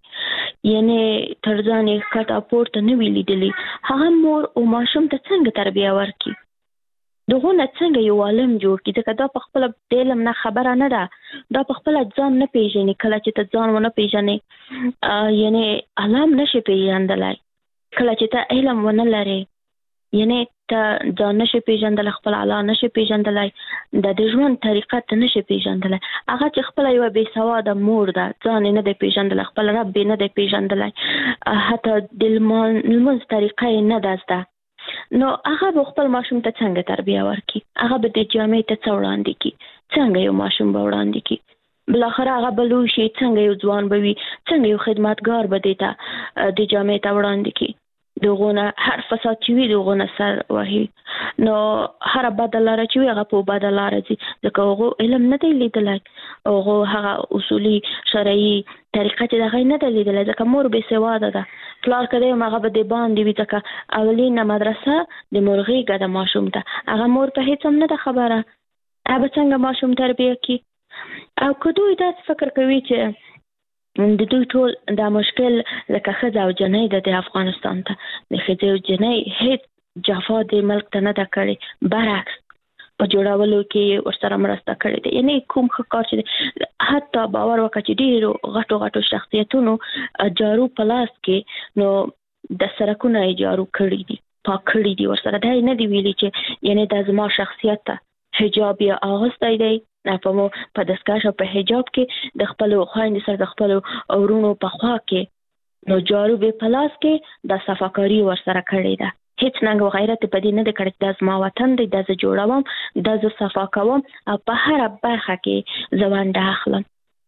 یعنې تر ځان یې ښکته پورته نه وي لیدلی هغه مور او ماشوم ته څنګه تربیه ورکړي دغه نه څنګه یو عالم جوړ کړي ځکه دا په خپله د علم نه خبره نه ده دا په خپله ځان نه پیژني کله چې ته ځان ونه پیژنې یعنې الله هم نشي پیژندلی کله چې ته علم ونه لرې یعنې ته ځان نشي پیژندلی خپل الله نشي پیژندلی د د ژوند طریقه ته نشي پیژندلی هغه چې خپله یوه بې سواده مور ده ځان یې نه دی پیژندلی خپل رب یې نه دی پیژندلی حتی د لمونځ طریقه یې نه ده زده نو هغه به خپل ماشوم ته څنګه تربیه ورکړي هغه به د جامعې ته څه وړاندې کړي څنګه یو ماشوم به وړاندې کړي بالاخره هغه به لوی شي څنګه یو ځوان به وي څنګه یو خدمتګار به دې ته د جامعې ته وړاندې کړي دغه نه هر فساد چې وي دغه نه سر وهي نو هر بده لاره چې وي هغه په بده لاره ځي ځکه هغه علم نه دی لیدلی هغه هغه اصولي شرعي طریقه چې دغه نه دی لیدلی ځکه مور بې سواده ده پلار که دی هم هغه به د باندې وي ځکه اولینه مدرسه د مور غېږه ده ماشوم ته هغه مور په هېڅ هم نه ده خبره هغه به څنګه ماشوم تربیه کړي او که دوی داسې فکر کوي چې د دوی ټول دا مشکل لکه ښځه او جنۍ ده د افغانستان ته د ښځې او جنۍ هیڅ جفا د ملک ته نه ده کړې برعکس په جوړولو کې ورسره مرسته کړې ده یعنې کوم ښه کار چې دی حتی باور وکړه چې ډېرو غټو غټو شخصیتونو جارو په لاس کې نو د سړکونه یې جارو کړي دي پاک کړي دي ورسره دا یې نه دي ویلي چې یعنې دا زما شخصیت ته حجاب یې اغوستی دی په مو په دستکش او په حجاب کې د خپلو خویندې سره د خپلو ورونو په خوا کې نو جارو به په لاس کې د صفاکاري ورسره کړې ده هیڅ ننګ او غیرت په دې نه دی کړی چې دا زما وطن دی دا زه جوړوم دا زه صفا کوم او په هره برخه کې زه ونډه اخلم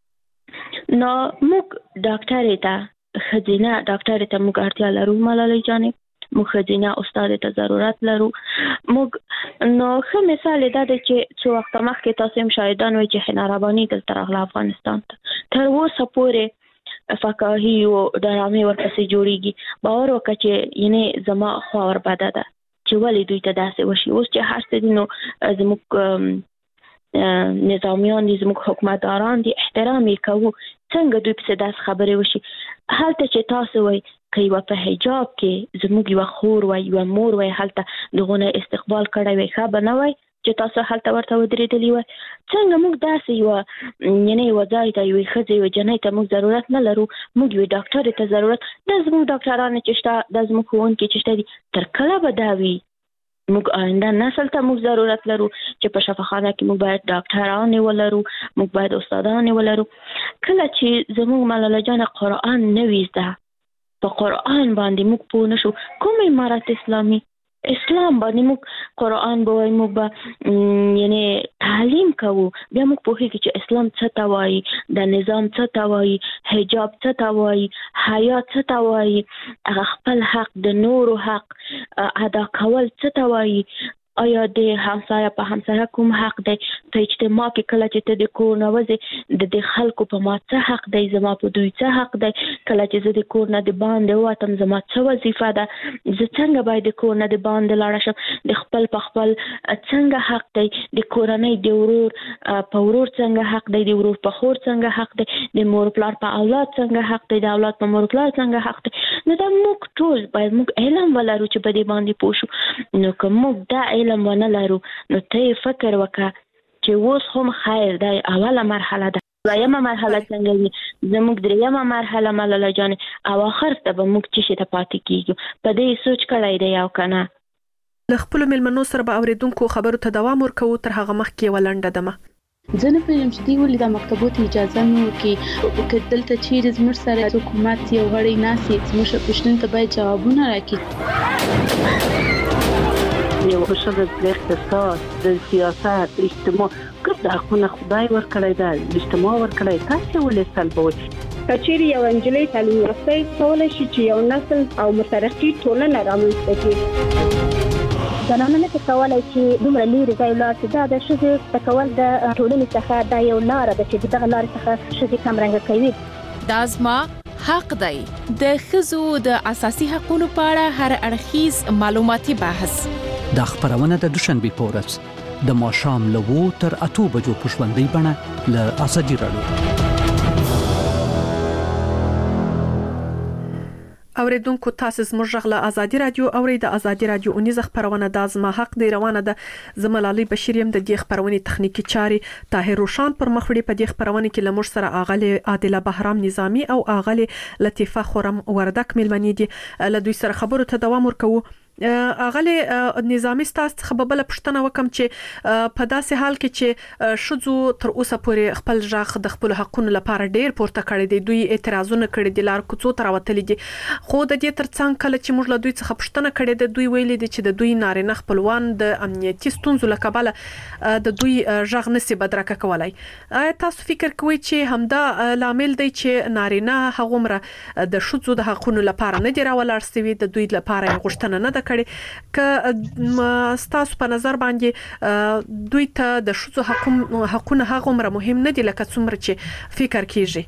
نو موږ ډاکټرې ته ښځینه ډاکټرې ته موږ اړتیا لرو ملالۍ جانې موږ ښځینه استاد ته ضرورت لرو موږ نو ښه مثال دا دی چې څو وخته مخکې تاسو هم شاهدان وئ چې حنا رباني دلته راغله افغانستان ته تر اوسه پورې فقاهي او ډرامې ورپسې جوړیږي باور وکړه چې یعنې زما خوا وربده ده چې ولې دوی ته داسې وشي اوس چې هر څه دي نو زموږ نظامیان دي زموږ حکومتداران دي احترام یې کوو څنګه دوی پسې داسې خبرې وشي هلته چې تاسو وئ که یوه په حجاب کې زموږ یوه خور وای یوه مور وای هلته دغو نه استقبال کړی وی ښه به نه وای چې تاسو هلته ورته ودرېدلي وای څنګه موږ داسې یوه یعنې یوه ځای ته یوې ښځې یوې جنۍ ته موږ ضرورت نه لرو موږ یوې ډاکټرې ته ضرورت دا زموږ ډاکټرانې چې شته دا زموږ ښوونکي چې شته دي تر کله به دا وي موږ آینده نسل ته موږ ضرورت لرو چې په شفاخانه کې موږ باید ډاکټرانې ولرو موږ باید استادانې ولرو کله چې زموږ ملاله جانه قرآن نه وي زده په قرآن باندې موږ پوه نشو کوم امارت اسلامي اسلام باندې موږ قرآن به وایو موږ به یعنې تعلیم کوو بیا موږ پوهېږو چې اسلام څه ته وایي د نظام څه ته وایي حجاب څه ته وایي حیا څه ته وایي هغه خپل حق د نورو حق ادا کول څه ته وایي آیا د همسایه په همسایه کوم حق دی په اجتماع کې کله چې ته د کور نه وځې د دې خلکو په ما څه حق دی زما په دوی څه حق دی کله چې زه د کور نه د باندې ووتم زما څه وظیفه ده زه څنګه باید د کور نه د باندې لاړه شم د خپل په خپل څنګه حق دی د کورنۍ د ورور په ورور څنګه حق دی د ورور په خور څنګه حق دی د مور پلار په اولاد څنګه حق دی د اولاد په مور پلار څنګه حق دی نو دا موږ ټول باید موږ علم ولرو چې په دې باندې پوه شو نو که موږ دا علم ونه لرو نو ته یې فکر وکړه چې اوس هم خیر دی اوله مرحله ده دویمه مرحله څنګه وي زموږ دریمه مرحله ملاله جانې او آخر ته به موږ څه شي ته پاتې کېږو په دې سوچ کړی دی او که نه له خپلو مېلمنو سره به اورېدونکو خبرو ته دوام ورکوو تر هغه مخکې یوه لنډه دمه زه نه پوهېږم چې دوی ولې دا مکتبو ته اجازه نه ورکوي که دلته چیرې زموږ سره حکومت یو غړی ناست وي زموږ پوښتنو ته باید جوابونه راکړي یو ښځه د اقتصاد د سیاست اجتماع ګډ حقونه خدای ورکړی ده اجتماع ورکړی تاسې ولې سلبوئ که چیرې یوه نجلۍ تعلیم یافته کولی شي چې یو نسل او مترقي ټولنه رامنځته کړي زنانه نه کولای چې دومره لري ځای لاړ شي. دا د ښځې تکول د ټولنې څخه دا یو لار ده چې دغه لار څخه ښځې کمرنګه کوي. دا زما حق دی. د ښځو د اساسي حقوقو په اړه هر اړخیز معلوماتي بحث د خبرونه د دوشنبه په ورځ د ماښام له وو تر اته بجو په ژوندۍ بڼه له ازادي راډیو. اوریدونکو تاسو زموږ غږ له ازادي رادیو اوري. د ازادي رادیو اونیزه خبرونه د ازما حق دی روانه ده. زملالي بشیریم د دې خبرونه تخنیکی چاري طاهر روشان پر مخ وړي. په دې خبرونه کې لمر سره اغلی عادله بهرام نظامی او اغلی لطیفه خورم وردک ملمنې دي. له دوی سره خبرو ته دوام ورکوو. اغلی نظامی ستاسو څخه به بل پښتنه وکم چې په داسې حال کې چې شذو تر اوسه پورې خپل ځخ د خپل حقوقو لپاره ډیر پورته کړی دی. دوی اعتراضونه کړي دي، لار کوڅو تر وتلې دي. خو د دې ترڅنګ کله چې موږ له دوی څخه پښتنه کړي دي، دوی ویلي دي چې د دوی نارینه خپلوان د امنیتي ستونزو له کبله د دوی ځخ نسی بدرکه کولای. تاسو فکر کوئ چې همدا لامل دی چې نارینه هغومره د شذو د حقوقو لپاره نه دی راولار سوي، د دوی لپاره غوښتنه نه ده کړي؟ که ستاسو په نظر باندې دوی ته د شذو حقوقونه هغومره مهم نه دي لکه څومره چې فکر کیږي؟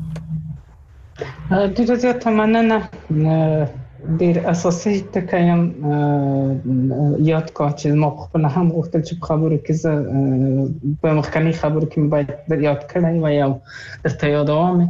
ډیره زیاته مننه. ډیر اساسي ټکایم یاد کا چې ما خپل هم غوښتل چې په خبرو کې زه په مخکنی خبرو کې باید یاد کړم و یا درته یادوم.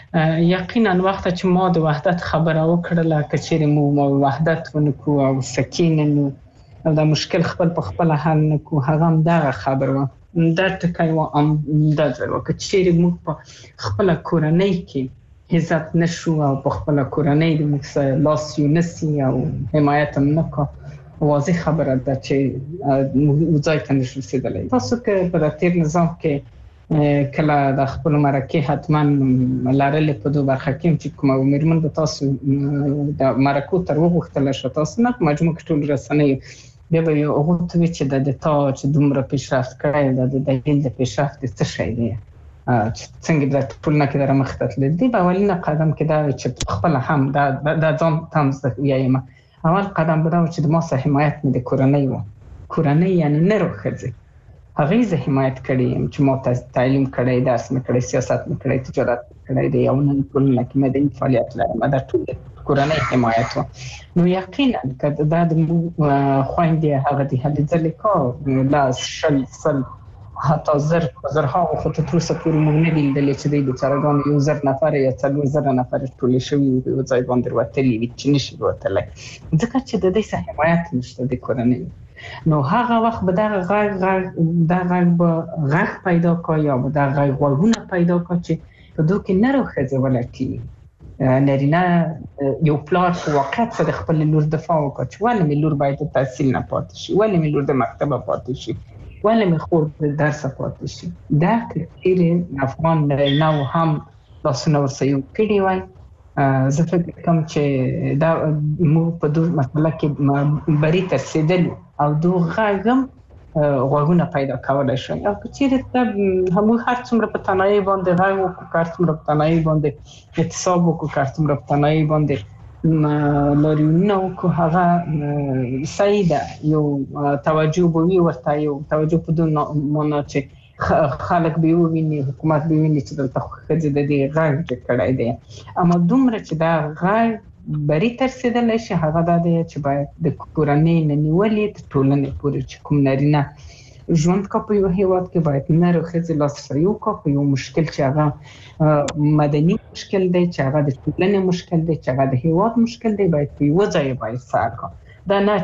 یقینا وخت چې ما د وحدت خبره وکړله کچېرې مو وحدت ونکو او سکینه او د مشکل خپل په خپل حل نکو، هغه هم دغه خبره و. دا ټکای و ام د ځل کچېرې مو په خپل کورنۍ کې عزت نشو او په خپل کورنۍ د موږ لاس یو نسی او حمایت هم نکو، واضح خبره ده چې موږ ځای ته نشو رسیدلی. تاسو که په تیر نظام کې کله د خپل مرکه حتما لارلې په دوه برخه کې چې کومه میرمن به تاسو د مرکو تر وغوښتل شو، تاسو نه مجموع ټول رسنۍ بیا به یو هغه ته چې د تا چې دومره پیشرفت کړی د دلیل د پیشرفت څه شی دی څنګه د ټول نه کې در مخته تللی دی. په اولینه قدم کې دا چې خپل هم د د ځان تمز یایم اول قدم به دا چې د ما سره حمایت مې د کورنۍ و. کورنۍ یعنی نه روخځي هغه زه حمایت کړی چې ما تعلیم کړی، درس مې کړی، سیاست مې کړی، تجارت کړی دی او نن ټول نه کې مې د فعالیت لرم. دا ټول کورنۍ حمایت و. نو یقینا که دا د خويندې هغه د هلي ځلې کار لا شل سل حتی زر زرها خو ته تر اوسه پورې موږ نه لیدلې چې د بیچارهګانو یو زر نفر یا څلور زره نفر ټول شوي یو ځای باندې وتلي وي چې نشي وتلی، ځکه چې د دې څخه حمایت نشته د کورنۍ. نو هغه وخت به دغه غږ غږ دا غږ به غږ پیدا کا یا به دغه غږ غوږونه پیدا کا چې په دوی کې نه راښځې ولټي نارینه یو پلار په واقعیت سره خپل لور دفاع وکړي چې ولې مې لور باید تحصیل نه پاتې شي، ولې مې لور د مکتبه پاتې شي، ولې مې خور د درس پاتې شي. دا کړي افغان نارینه هم لاسونه ورسره یو کړي وای. زه فکر کوم چې دا موږ په دوه مسله کې بری ترسیدلو او دوه غږم غوږونه پیدا کولای شي. او چې دا هم هر څومره په تنهایی باندې غږ وکړو، هر څومره په تنهایی باندې اعتصاب وکړو، هر څومره په تنهایی باندې لاریونونه وکړو، هغه صحیح ده. یو توجه به وي ورته، یو توجه په دون معنا چې خلک به وویني، حکومت به وویني چې دلته ښځې د دې غږ کړی دی. اما دومره چې دا غږ بری ترسیدلی شي هغه دا دی چې باید د کورنۍ نه نیولې تر ټولنې پورې چې کوم نارینه ژوند کا په یو هیواد کې باید نر او ښځې لاس سره یو کا په یو مشکل چې هغه مدني مشکل دی، چې هغه د ټولنې مشکل دی، چې هغه د هیواد مشکل دی، باید په یو ځای باید سر کا. دا نه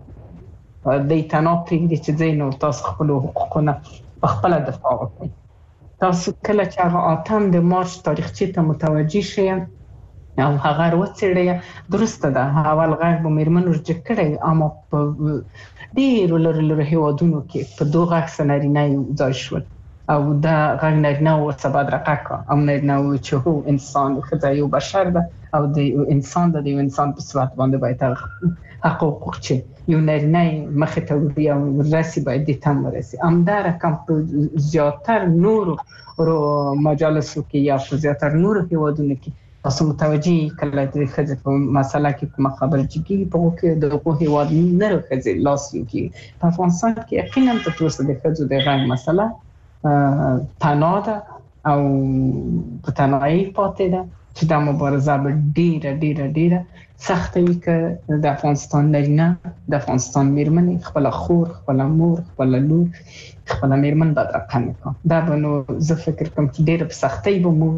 چې د تناب پرېږدي چې ځای نو تاسو خپل حقوقونه په خپله دفاع وکړئ. تاسو کله چې هغه اتم د مارچ تاریخچې ته متوجه شئ او هغه وڅېړئ، درسته ده اول غږ به میرمن ورجه کړی، اما په ډېرو لرو لرو هیوادونو کې په دوه غږ سره نارینه ځای شول او دا غږ نارینه ورڅخه بدرقه کړه او نارینه وویل چې هو انسان ښځه یو بشر ده او د انسان د یو انسان په صورت باندې باید حق او حقوق چې یو نارینه مخې ته وړي او ورسي باید دې ته هم ورسي. همدا رقم په زیاتر نورو مجالسو کې یا په زیاتر نورو هیوادونو کې تاسو متوجي کله د خځې په مسله کې کومه خبره چې په وکه د هغو هیواد نه راځي لاس یو کې په افغانستان کې یقینا په توسه د خځو د غږ مسله تناده او په تنهایی پاتې ده چې دا مبارزه به ډیره ډیره ډیره سخت وي که د افغانستان نارینه د افغانستان میرمنې خپل خور خپل مور خپل لور خپل میرمن به رقم وکړي دا به نو زه فکر کوم چې ډیره په سختۍ به مو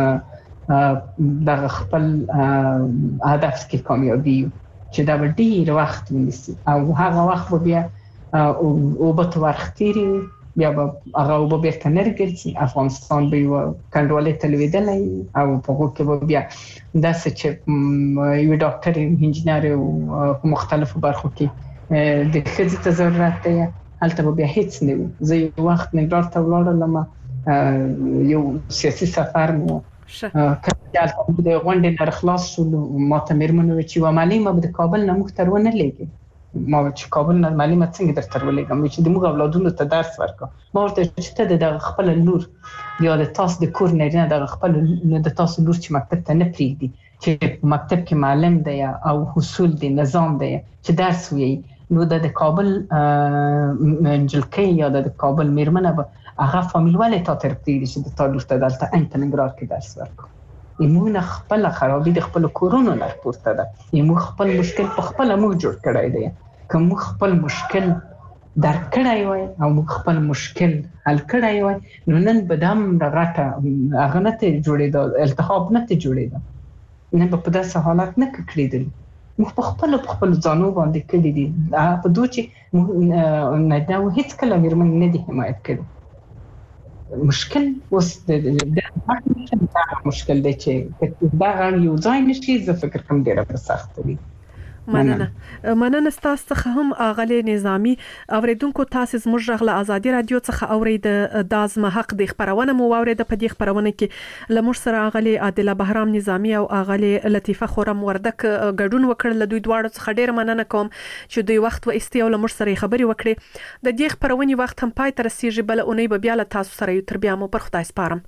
د خپل هدف کې کامیابی چې دا به ډیر وخت ونیسي او هغه وخت به بیا او به تورختيري بیا به هغه به بیرته نه راګرځي افغانستان به یو کنډوالې تلویدلې او په هغه کې به بیا داسې چې یو ډاکټر انجینر او مختلفو برخو کې د ښځې ته ضرورت دی هلته به بیا هیڅ نه وي زه یو وخت ننګرهار ته ولاړم یو سیاسي سفر مو کله چې د غونډې نه خلاص شو ما ته میرمنو چې و معلومه به د کابل نه موږ تر ونه لګي ما چې کابل نه معلومه څنګه در تر ولګم چې د موږ اولادونو ته درس ورکړه ما ورته چې ته د خپل لور یا د تاسو د کور نه د خپل د تاسو لور چې مکتب ته نه پریږدي چې مکتب کې معلم دی او اصول دی نظام دی چې درس وي نو د کابل منجلکې یا د کابل میرمنه به هغه فامیل ولې تا تر پریږدي چې د تا لور ته دلته ان ننګرهار کې درس ورکړي ایمون خپل خرابې د خپل کورونو نه پورته ده ایمون خپل مشکل په خپل موږ جوړ کړی دی کوم خپل مشکل در کړای وای او موږ خپل مشکل حل کړای وای نو نن بدام رغټه هغه نه ته جوړېده التهاب نه ته جوړېده نه په داسې حالت نه کړیدل موږ په خپل په خپل ځانو باندې کړی دي په دوی چې نه دا هیڅ کله میرمن نه دي حمایت کړي مشکل اوس د مشکل دی چې دا یو ځای نشي زه فکر کوم ډیره په سخت وي مننه مننه تاسو څخه هم اغلی نظامی اوریدونکو تاسو زموږ غله ازادي رادیو څخه اورید د ازمه حق د خبرونه مو اورید په دې خبرونه کې لمر سره اغلی عادله بهرام نظامی او اغلی لطیفه خورم وردک ګډون وکړل دوی دواړو څخه ډیر مننه کوم چې دوی وخت و استیو لمر سره خبري وکړي د دې خبرونه وخت هم پای تر سیږي بل اونۍ به بیا له تاسو سره یو تر بیا مو پر خدای سپارم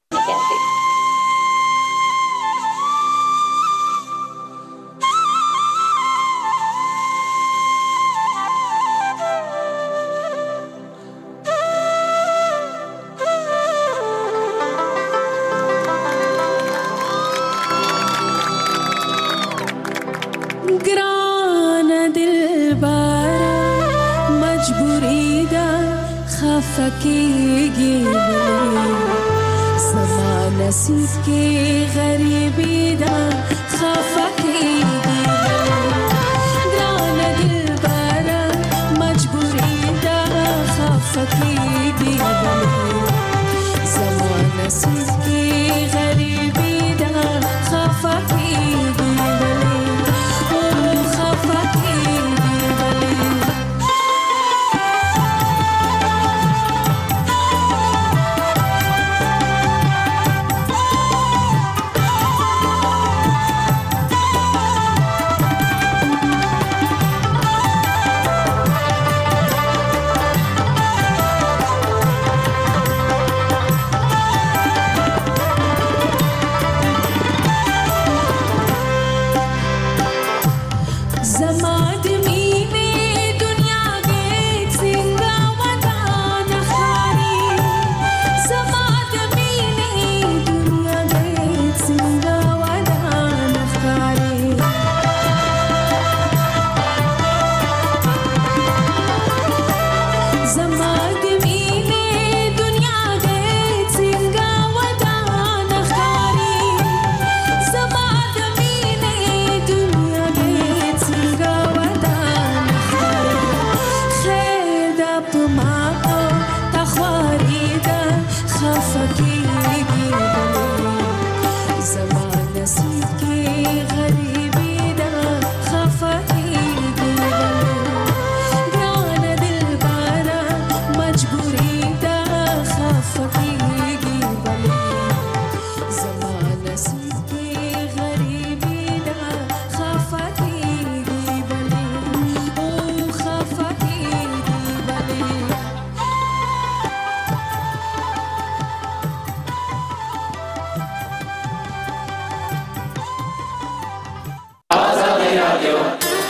फकीगी समा नसीब की गरीबी दा खफकीगी ग्रान दिल बारा मजबूरी दा खफकीगी समा नसीब की गरीबी दा खफकीगी رادیو.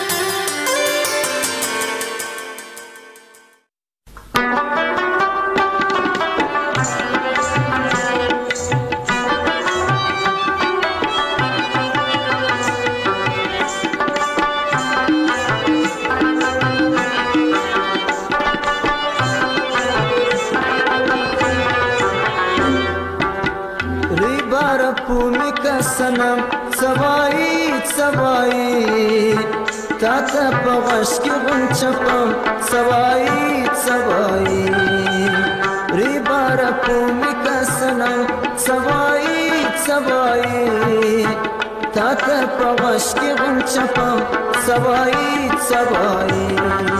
سنم سوایی سوایی تاتا پغش کی غنچپم سوایی سوایی ری بارا پومی کا سنم سوایی سوایی تاتا پغش کی غنچپم سوایی سوایی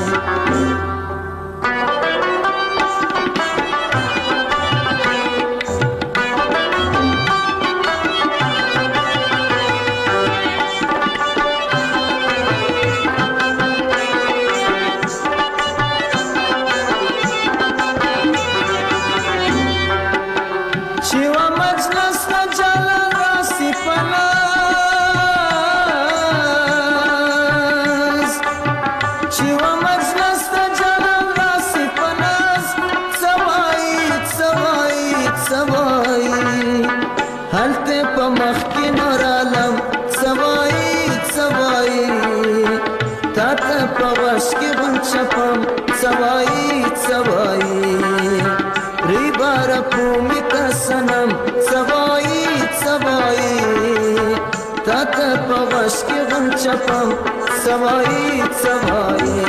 چپم سوایی سوایی ری بارا پومی کا سنم سوایی سوایی تاتا پغش کی غم چپم سوایی سوایی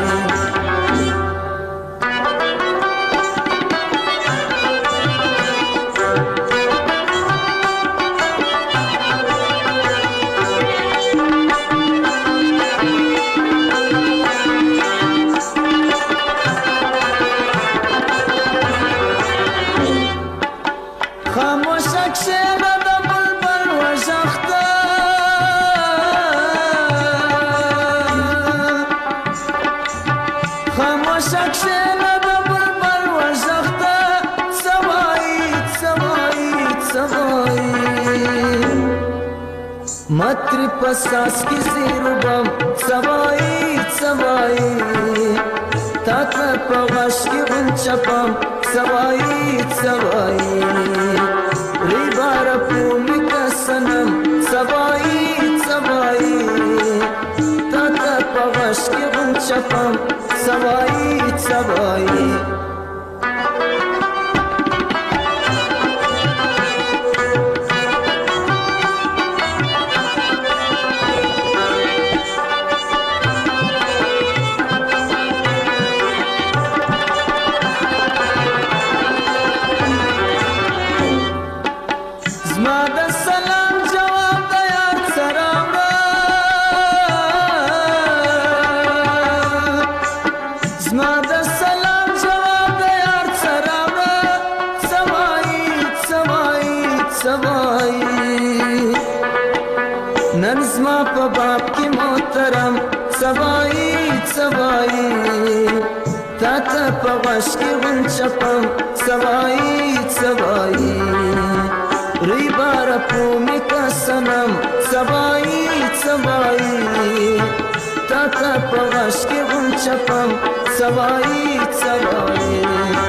متری پساس کی زیربم سوایی سوایی تاتا پغش کی غنچپم سوایی سوایی ری بارا پومی کا سنم سوایی سوایی تاتا پغش کی غنچپم سوایی سوایی تاتا پغش کی غنچپم سوایی سوایی ری بارا پومی کا سنم سوایی سوایی تاتا پغش کی غنچپم سوایی سوایی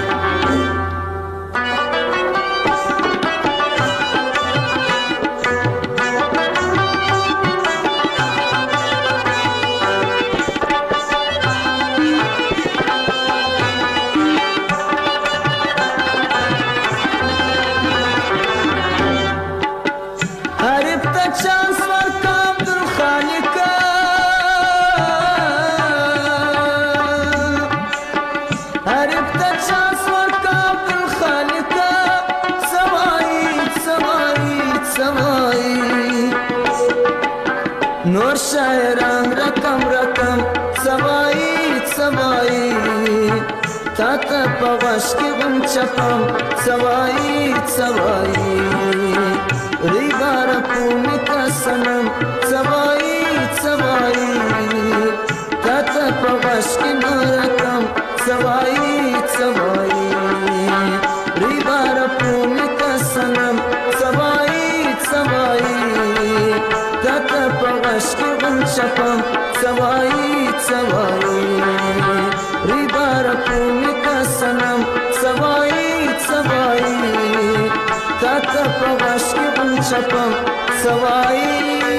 نور شاعران رقم رقم سوایی سوایی تاتا پغش کی غنچپم سوایی سوایی ری بارا پومی کا سنم سوایی سوایی تاتا پغش کی رقم سوایی سوایی ری بارا پومی کا سنم سوایی سوایی تاته په غش کې غنچپم سوایی سوایی ریبار کومې کا سنم سوایی سوایی تاته په غش کې غنچپم سوایی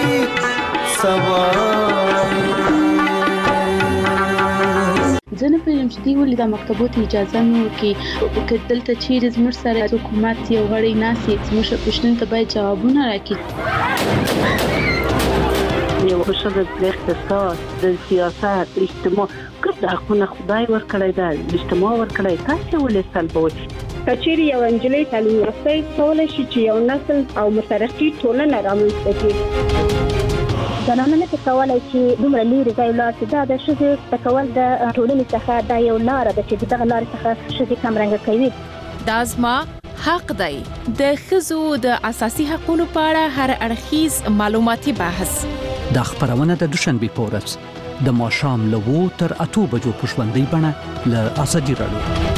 سوایی زه نه پوهېږم چې دوی ولې دا مکتبو ته اجازه نه ورکوي که دلته چیرې زموږ سره حکومت یو غړی ناست وي زموږ پوښتنو ته باید جوابونه راکړي. یو ښه د اقتصاد د سیاست اجتماع ګډ حقونه خدای ورکړی دی اجتماع ورکړی تاسې ولې سلبوئ. که چیرې یو نجلۍ تعلیم یافته کولی شي چې یو نسل او مترقي ټولنه رامنځته کړي. زنانه نه کولی چې دومره لرې ځای ولاړ شي. دا د ښځې زده کول د ټولنې څخه دا یو لاره ده چې دغه لارې څخه ښځې کمرنګه کوي. دا زما حق دی. د ښځو د اساسي حقوقو په اړه هر اړخیز معلوماتي بحث دا خبرونه د دوشنبه په ورځ د ماښام له اوه تر اته بجو په ژوندۍ بڼه له ازادي راډیو